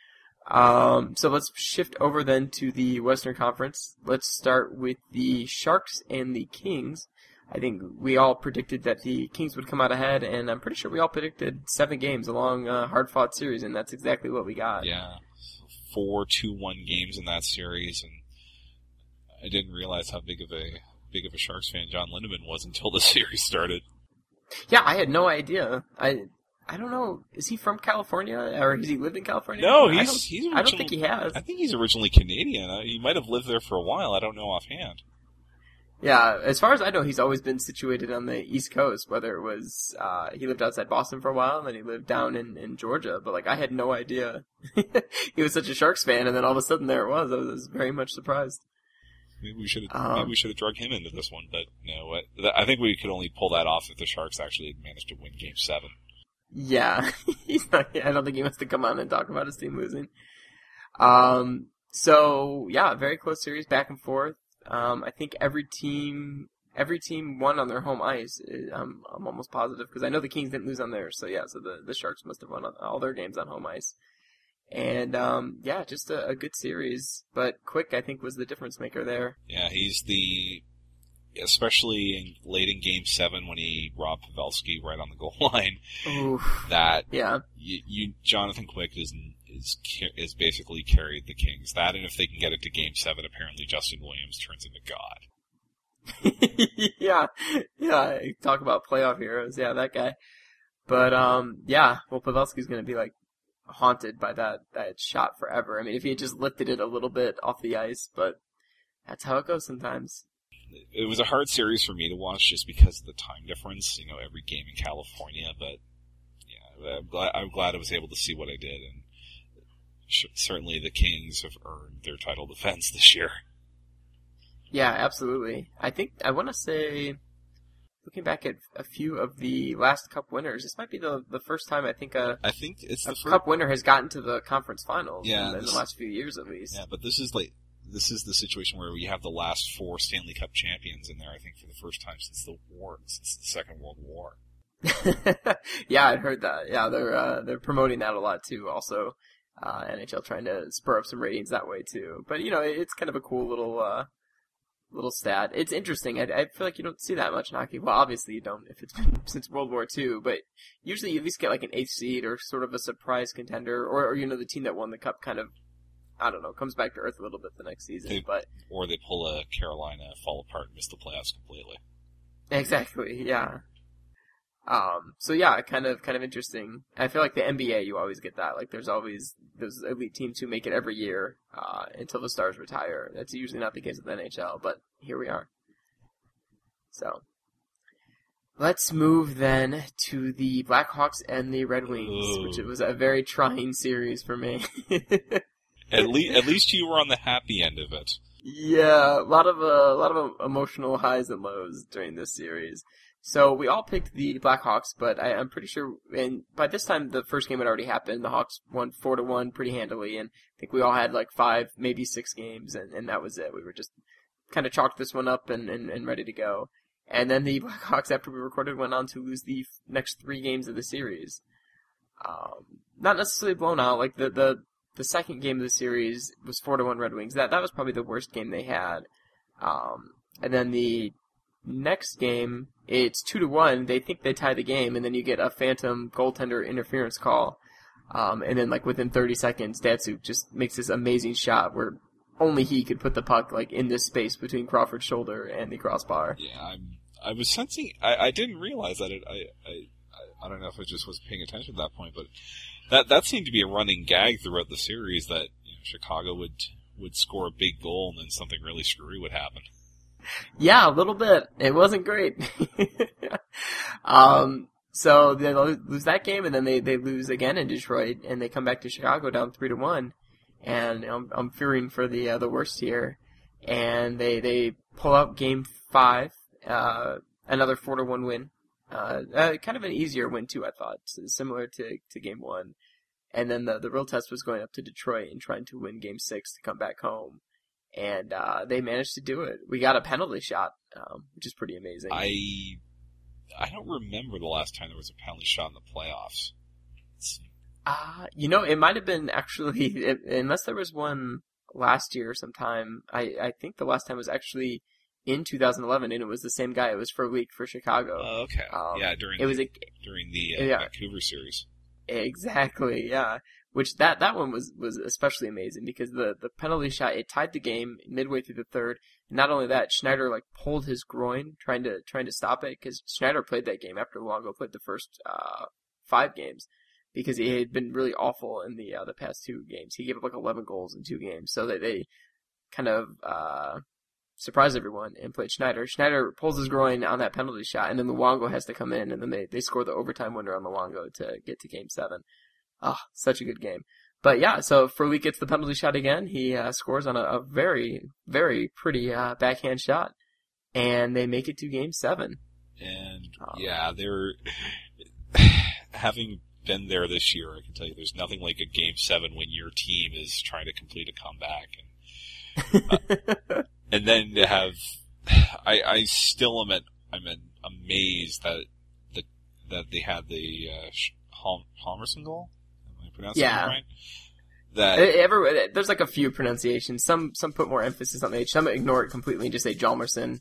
So let's shift over then to the Western Conference. Let's start with the Sharks and the Kings. I think we all predicted that the Kings would come out ahead, and I'm pretty sure we all predicted 7 games, a long, hard-fought series, and that's exactly what we got. Yeah, 4 2-1 games in that series, and I didn't realize how big of a Sharks fan John Lindeman was until the series started. Yeah, I had no idea. I don't know. Is he from California, or has he lived in California? No, I don't think he has. I think he's originally Canadian. He might have lived there for a while. I don't know offhand. Yeah, as far as I know, he's always been situated on the East Coast, whether it was, he lived outside Boston for a while, and then he lived down in Georgia, but I had no idea he was such a Sharks fan, and then all of a sudden there it was. I was very much surprised. Maybe we should have drug him into this one, but no. I think we could only pull that off if the Sharks actually had managed to win Game 7. Yeah, I don't think he wants to come on and talk about his team losing. So yeah, very close series, back and forth. I think every team won on their home ice. I'm almost positive because I know the Kings didn't lose on theirs. So yeah, so the Sharks must have won all their games on home ice. And yeah, just a good series. But Quick, I think, was the difference maker there. Yeah, he's especially late in Game 7 when he robbed Pavelski right on the goal line. Oof. That yeah, Jonathan Quick is basically carried the Kings. That, and if they can get it to Game 7, apparently Justin Williams turns into God. yeah, talk about playoff heroes. Yeah, that guy. But yeah, well, Pavelski's going to be like haunted by that shot forever. I mean, if he had just lifted it a little bit off the ice, but that's how it goes sometimes. It was a hard series for me to watch just because of the time difference. Every game in California, but yeah, I'm glad I was able to see what I did, and certainly the Kings have earned their title defense this year. Yeah, absolutely. I want to say, looking back at a few of the last Cup winners, this might be the first time I think it's the Cup winner has gotten to the conference finals in the last few years at least. Yeah, but this is the situation where we have the last 4 Stanley Cup champions in there, I think, for the first time since the Second World War. Yeah, I'd heard that. Yeah, they're promoting that a lot too. Also, NHL trying to spur up some ratings that way too. But it's kind of a cool little stat. It's interesting. I feel like you don't see that much in hockey. Well, obviously you don't if it's been since World War II, but usually you at least get like an 8th seed or sort of a surprise contender, or the team that won the Cup kind of, I don't know, comes back to earth a little bit the next season. Or they pull a Carolina, fall apart, and miss the playoffs completely. Exactly, yeah. So yeah, kind of interesting. I feel like the NBA, you always get that. Like there's always those elite teams who make it every year, until the stars retire. That's usually not the case with the NHL, but here we are. So, let's move then to the Blackhawks and the Red Wings, which it was a very trying series for me. At least you were on the happy end of it. Yeah, a lot of emotional highs and lows during this series. So we all picked the Blackhawks, but I'm pretty sure, and by this time the first game had already happened. The Hawks won 4-1 pretty handily, and I think we all had like 5, maybe 6 games, and that was it. We were just kind of chalked this one up and ready to go. And then the Blackhawks, after we recorded, went on to lose the next 3 games of the series. Not necessarily blown out. Like the second game of the series was 4-1 Red Wings. That was probably the worst game they had. And then the next game, it's 2-1. They think they tie the game, and then you get a phantom goaltender interference call. And then like within 30 seconds, Datsyuk just makes this amazing shot where only he could put the puck like in this space between Crawford's shoulder and the crossbar. Yeah, I was sensing. I didn't realize that. I don't know if I just was paying attention at that point, but that seemed to be a running gag throughout the series that Chicago would score a big goal and then something really screwy would happen. Yeah, a little bit. It wasn't great. So they lose that game, and then they lose again in Detroit, and they come back to Chicago down 3-1. And I'm fearing for the worst here. And they pull out Game 5, another 4-1 win. Kind of an easier win too, I thought, similar to Game 1. And then the real test was going up to Detroit and trying to win Game 6 to come back home. And they managed to do it. We got a penalty shot, which is pretty amazing. I don't remember the last time there was a penalty shot in the playoffs. It might have been actually, unless there was one last year sometime. I think the last time was actually in 2011, and it was the same guy. It was for a week for Chicago. Oh, okay. During the Vancouver series. Exactly, yeah. Which that one was especially amazing because the penalty shot, it tied the game midway through the third. And not only that, Schneider like pulled his groin trying to stop it because Schneider played that game after Luongo played the first 5 games because he had been really awful in the past 2 games. He gave up like 11 goals in 2 games, so they kind of surprised everyone and played Schneider. Schneider pulls his groin on that penalty shot, and then Luongo has to come in, and then they score the overtime winner on Luongo to get to Game 7. Oh, such a good game. But yeah, so Frolik gets the penalty shot again. He scores on a very, very pretty backhand shot, and they make it to Game 7. And yeah, they're having been there this year. I can tell you, there's nothing like a Game 7 when your team is trying to complete a comeback, and then to have. I still am amazed that they had the Halmerson goal. Am I pronouncing that right? There's like a few pronunciations. Some put more emphasis on the H. Some ignore it completely and just say Hjalmarsson.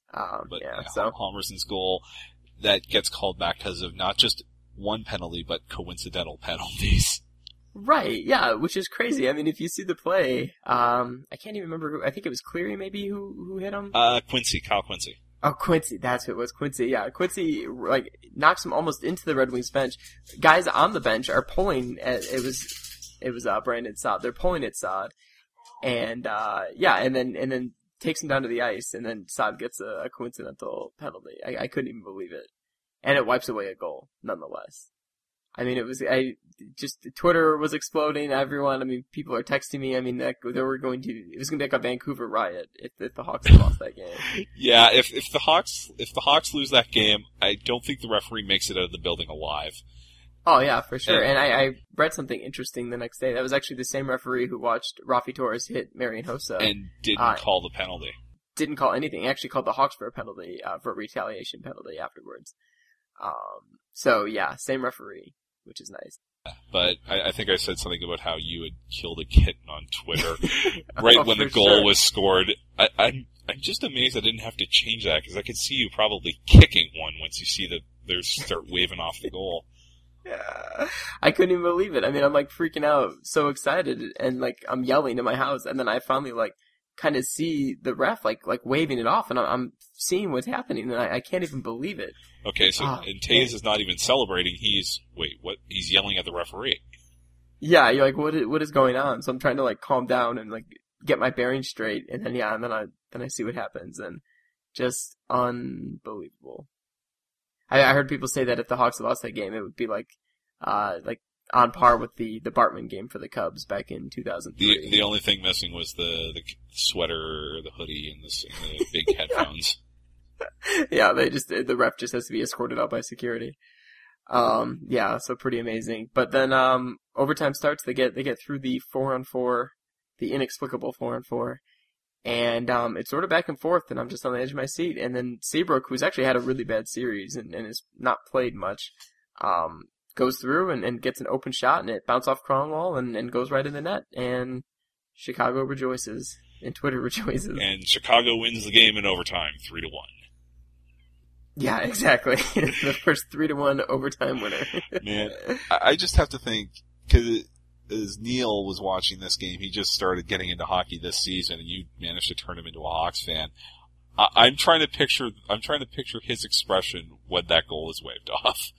So Halmerson's goal that gets called back because of not just one penalty but coincidental penalties. Right, yeah, which is crazy. I mean, if you see the play, I can't even remember who. I think it was Cleary maybe who hit him. Kyle Quincy. Oh, Quincy, that's who it was. Quincy, yeah. Quincy, like, knocks him almost into the Red Wings bench. Guys on the bench are pulling at, it was Brandon Saad. They're pulling at Saad. And then takes him down to the ice, and then Saad gets a coincidental penalty. I couldn't even believe it. And it wipes away a goal, nonetheless. I mean, Twitter was exploding, everyone, I mean, people are texting me, I mean, it was going to be like a Vancouver riot if the Hawks had lost that game. Yeah, if the Hawks lose that game, I don't think the referee makes it out of the building alive. Oh yeah, for sure. And I read something interesting the next day. That was actually the same referee who watched Rafi Torres hit Marian Hossa. And didn't call the penalty. Didn't call anything. He actually called the Hawks for a penalty, for a retaliation penalty afterwards. So yeah, same referee, which is nice. But I think I said something about how you had killed a kitten on Twitter right when the goal was scored. I'm just amazed I didn't have to change that, because I could see you probably kicking one once you see that they start waving off the goal. Yeah, I couldn't even believe it. I mean, I'm like freaking out, so excited, and like I'm yelling in my house, and then I finally like kind of see the ref like waving it off, and I'm seeing what's happening, and I can't even believe it. Okay, so and Taze is not even celebrating. He's yelling at the referee. Yeah, you're like, what is going on? So I'm trying to like calm down and like get my bearings straight, and then I see what happens, and just unbelievable. I heard people say that if the Hawks had lost that game, it would be like on par with the Bartman game for the Cubs back in 2003. The only thing missing was the sweater, or the hoodie, and the big headphones. Yeah, the ref just has to be escorted out by security. Yeah, so pretty amazing. But then overtime starts. They get through the 4-on-4, the inexplicable 4-on-4. And it's sort of back and forth, and I'm just on the edge of my seat. And then Seabrook, who's actually had a really bad series and has not played much, goes through and gets an open shot, and it bounces off Kronwall and goes right in the net. And Chicago rejoices, and Twitter rejoices. And Chicago wins the game in overtime, 3-1. Yeah, exactly. The first 3-1 overtime winner. Man, I just have to think, because as Neil was watching this game, he just started getting into hockey this season, and you managed to turn him into a Hawks fan. I'm trying to picture his expression when that goal is waved off.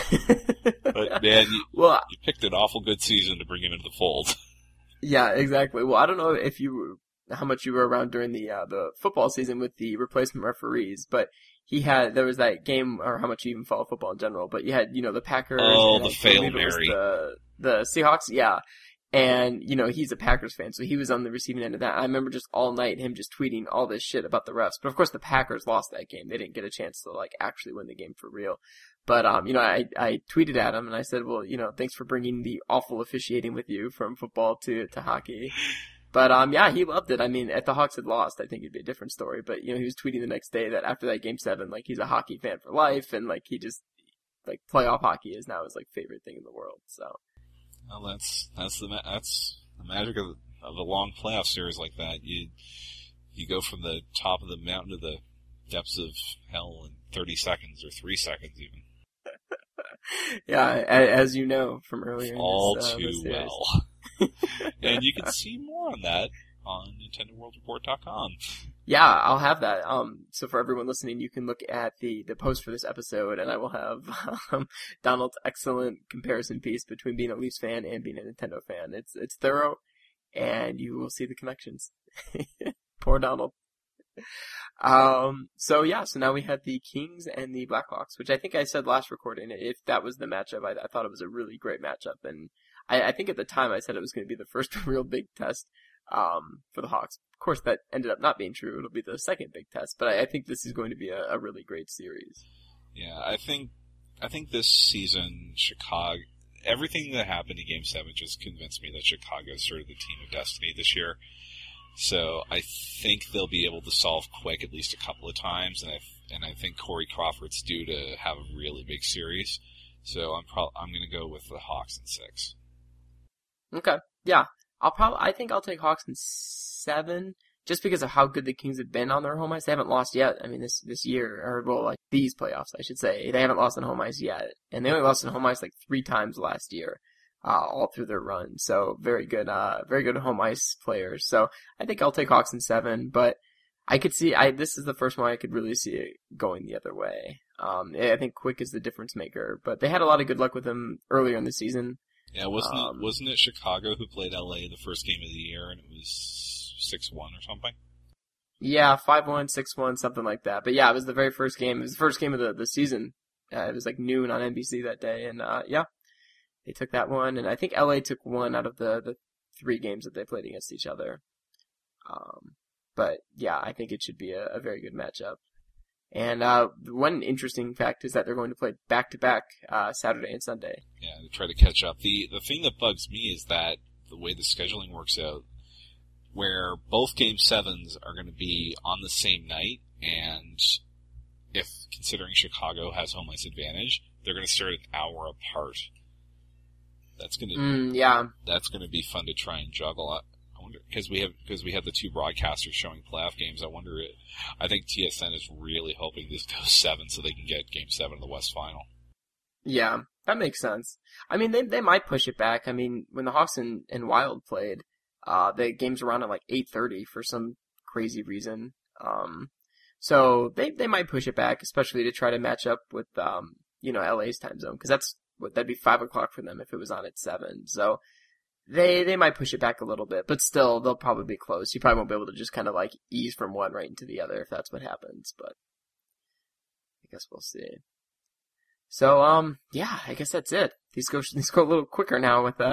But man, you picked an awful good season to bring him into the fold. Yeah, exactly. Well, I don't know how much you were around during the football season with the replacement referees, but there was that game, or how much you even follow football in general, but you had, the Packers. Oh, the Fail Mary. The Seahawks, yeah. And, he's a Packers fan, so he was on the receiving end of that. I remember just all night him just tweeting all this shit about the refs. But of course the Packers lost that game. They didn't get a chance to, actually win the game for real. But, I tweeted at him and I said, well, thanks for bringing the awful officiating with you from football to hockey. But, yeah, he loved it. I mean, if the Hawks had lost, I think it'd be a different story. But, he was tweeting the next day that after that Game 7, he's a hockey fan for life, and, he just, playoff hockey is now his, favorite thing in the world, so. Well, that's the magic of a long playoff series like that. You go from the top of the mountain to the depths of hell in 30 seconds, or 3 seconds even. Yeah, as you know from earlier. All too well. And you can see more on that on NintendoWorldReport.com. Yeah, I'll have that. So for everyone listening, you can look at the post for this episode, and I will have Donald's excellent comparison piece between being a Leafs fan and being a Nintendo fan. It's thorough, and you will see the connections. Poor Donald. So now we have the Kings and the Blackhawks, which I think I said last recording, if that was the matchup, I thought it was a really great matchup, and I think at the time I said it was going to be the first real big test for the Hawks. Of course, that ended up not being true. It'll be the second big test, but I think this is going to be a really great series. Yeah, I think this season, Chicago, everything that happened in Game 7 just convinced me that Chicago is sort of the team of destiny this year. So I think they'll be able to solve quick at least a couple of times, and I think Corey Crawford's due to have a really big series. So I'm going to go with the Hawks in 6. Okay, yeah, I think I'll take Hawks in 7, just because of how good the Kings have been on their home ice. They haven't lost yet. I mean, this year, or well, like these playoffs, I should say, they haven't lost on home ice yet, and they only lost on home ice like 3 times last year. All through their run. So very good home ice players. So I think I'll take Hawks in 7, but I could see, this is the first one I could really see it going the other way. I think Quick is the difference maker, but they had a lot of good luck with him earlier in the season. Yeah, wasn't it Chicago who played LA the first game of the year and it was 6-1 or something? Yeah, 5-1, 6-1, something like that. But yeah, it was the very first game. It was the first game of the season. It was like noon on NBC that day, and yeah. They took that one, and I think LA took 1 out of the 3 games that they played against each other. But yeah, I think it should be a very good matchup. And one interesting fact is that they're going to play back-to-back Saturday and Sunday. Yeah, to try to catch up. The thing that bugs me is that the way the scheduling works out, where both Game 7s are going to be on the same night, and if considering Chicago has home ice advantage, they're going to start an hour apart. That's gonna be fun to try and juggle. I wonder because we have the 2 broadcasters showing playoff games. I think TSN is really hoping this goes 7 so they can get Game 7 of the West Final. Yeah, that makes sense. I mean, they might push it back. I mean, when the Hawks and Wild played, the games were on at like 8:30 for some crazy reason. So they might push it back, especially to try to match up with LA's time zone, because that'd be 5 o'clock for them if it was on at 7. So they might push it back a little bit, but still they'll probably be close. You probably won't be able to just kind of like ease from one right into the other if that's what happens, but I guess we'll see. So yeah, I guess that's it. These go a little quicker now with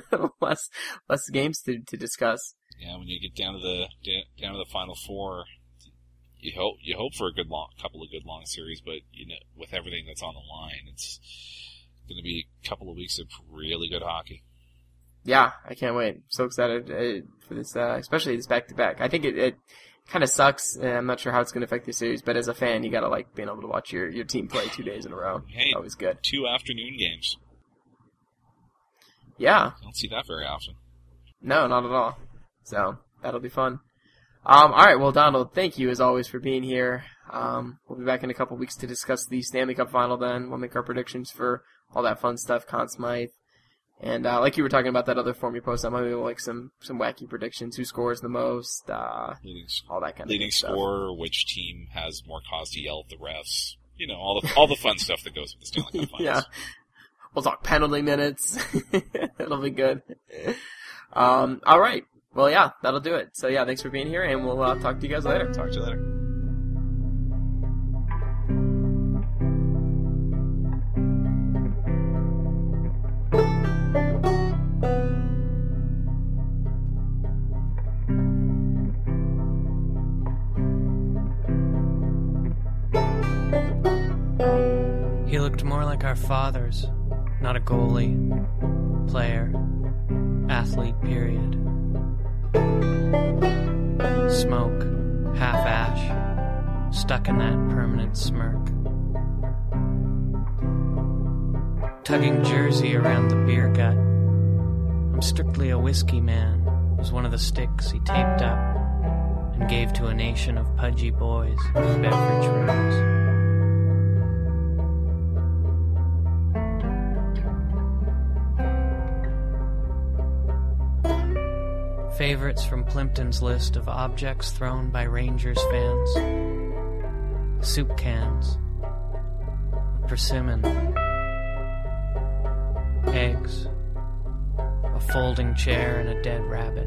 less games to discuss. Yeah, when you get down to the Final Four, you hope for a couple of good long series, but with everything that's on the line, it's going to be a couple of weeks of really good hockey. Yeah, I can't wait. I'm so excited for this, especially this back-to-back. I think it kind of sucks, and I'm not sure how it's going to affect the series, but as a fan, you got to like being able to watch your team play 2 days in a row. Hey, it's always good. 2 afternoon games. Yeah. I don't see that very often. No, not at all. So, that'll be fun. Alright, well, Donald, thank you as always for being here. We'll be back in a couple weeks to discuss the Stanley Cup final then. We'll make our predictions for all that fun stuff, Conn Smythe. And like you were talking about that other form you posted, I might be like some wacky predictions. Who scores the most, all that kind of leading stuff. scorer, which team has more cause to yell at the refs. All the fun stuff that goes with the Stanley Cup finals. Yeah. We'll talk penalty minutes. It'll be good. Alright. Well, yeah, that'll do it. So yeah, thanks for being here, and we'll talk to you guys later. Talk to you later. He looked more like our fathers, not a goalie, player, athlete, period. Smoke, half ash, stuck in that permanent smirk. Tugging Jersey around the beer gut. I'm strictly a whiskey man, was one of the sticks he taped up and gave to a nation of pudgy boys in beverage rooms. Favorites from Plimpton's list of objects thrown by Rangers fans. Soup cans. Persimmon. Eggs. A folding chair and a dead rabbit.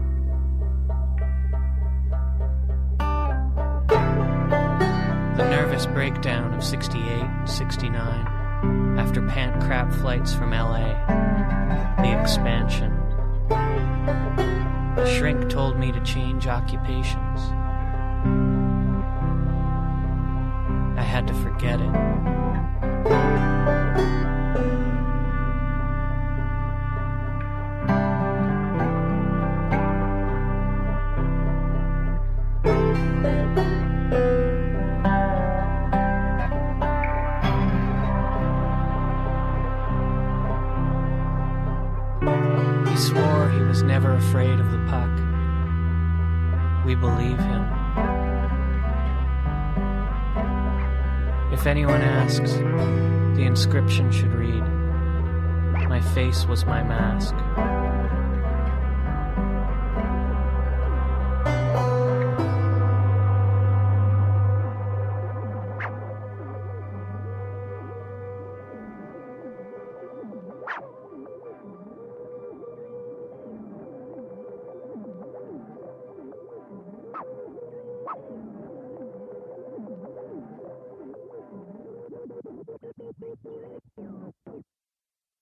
The nervous nervous breakdown of 68, 69, after pant crap flights from LA. The expansion. The shrink told me to change occupations. I had to forget it. He swore he was never afraid of the puck. We believe him. If anyone asks, the inscription should read, "My face was my mask."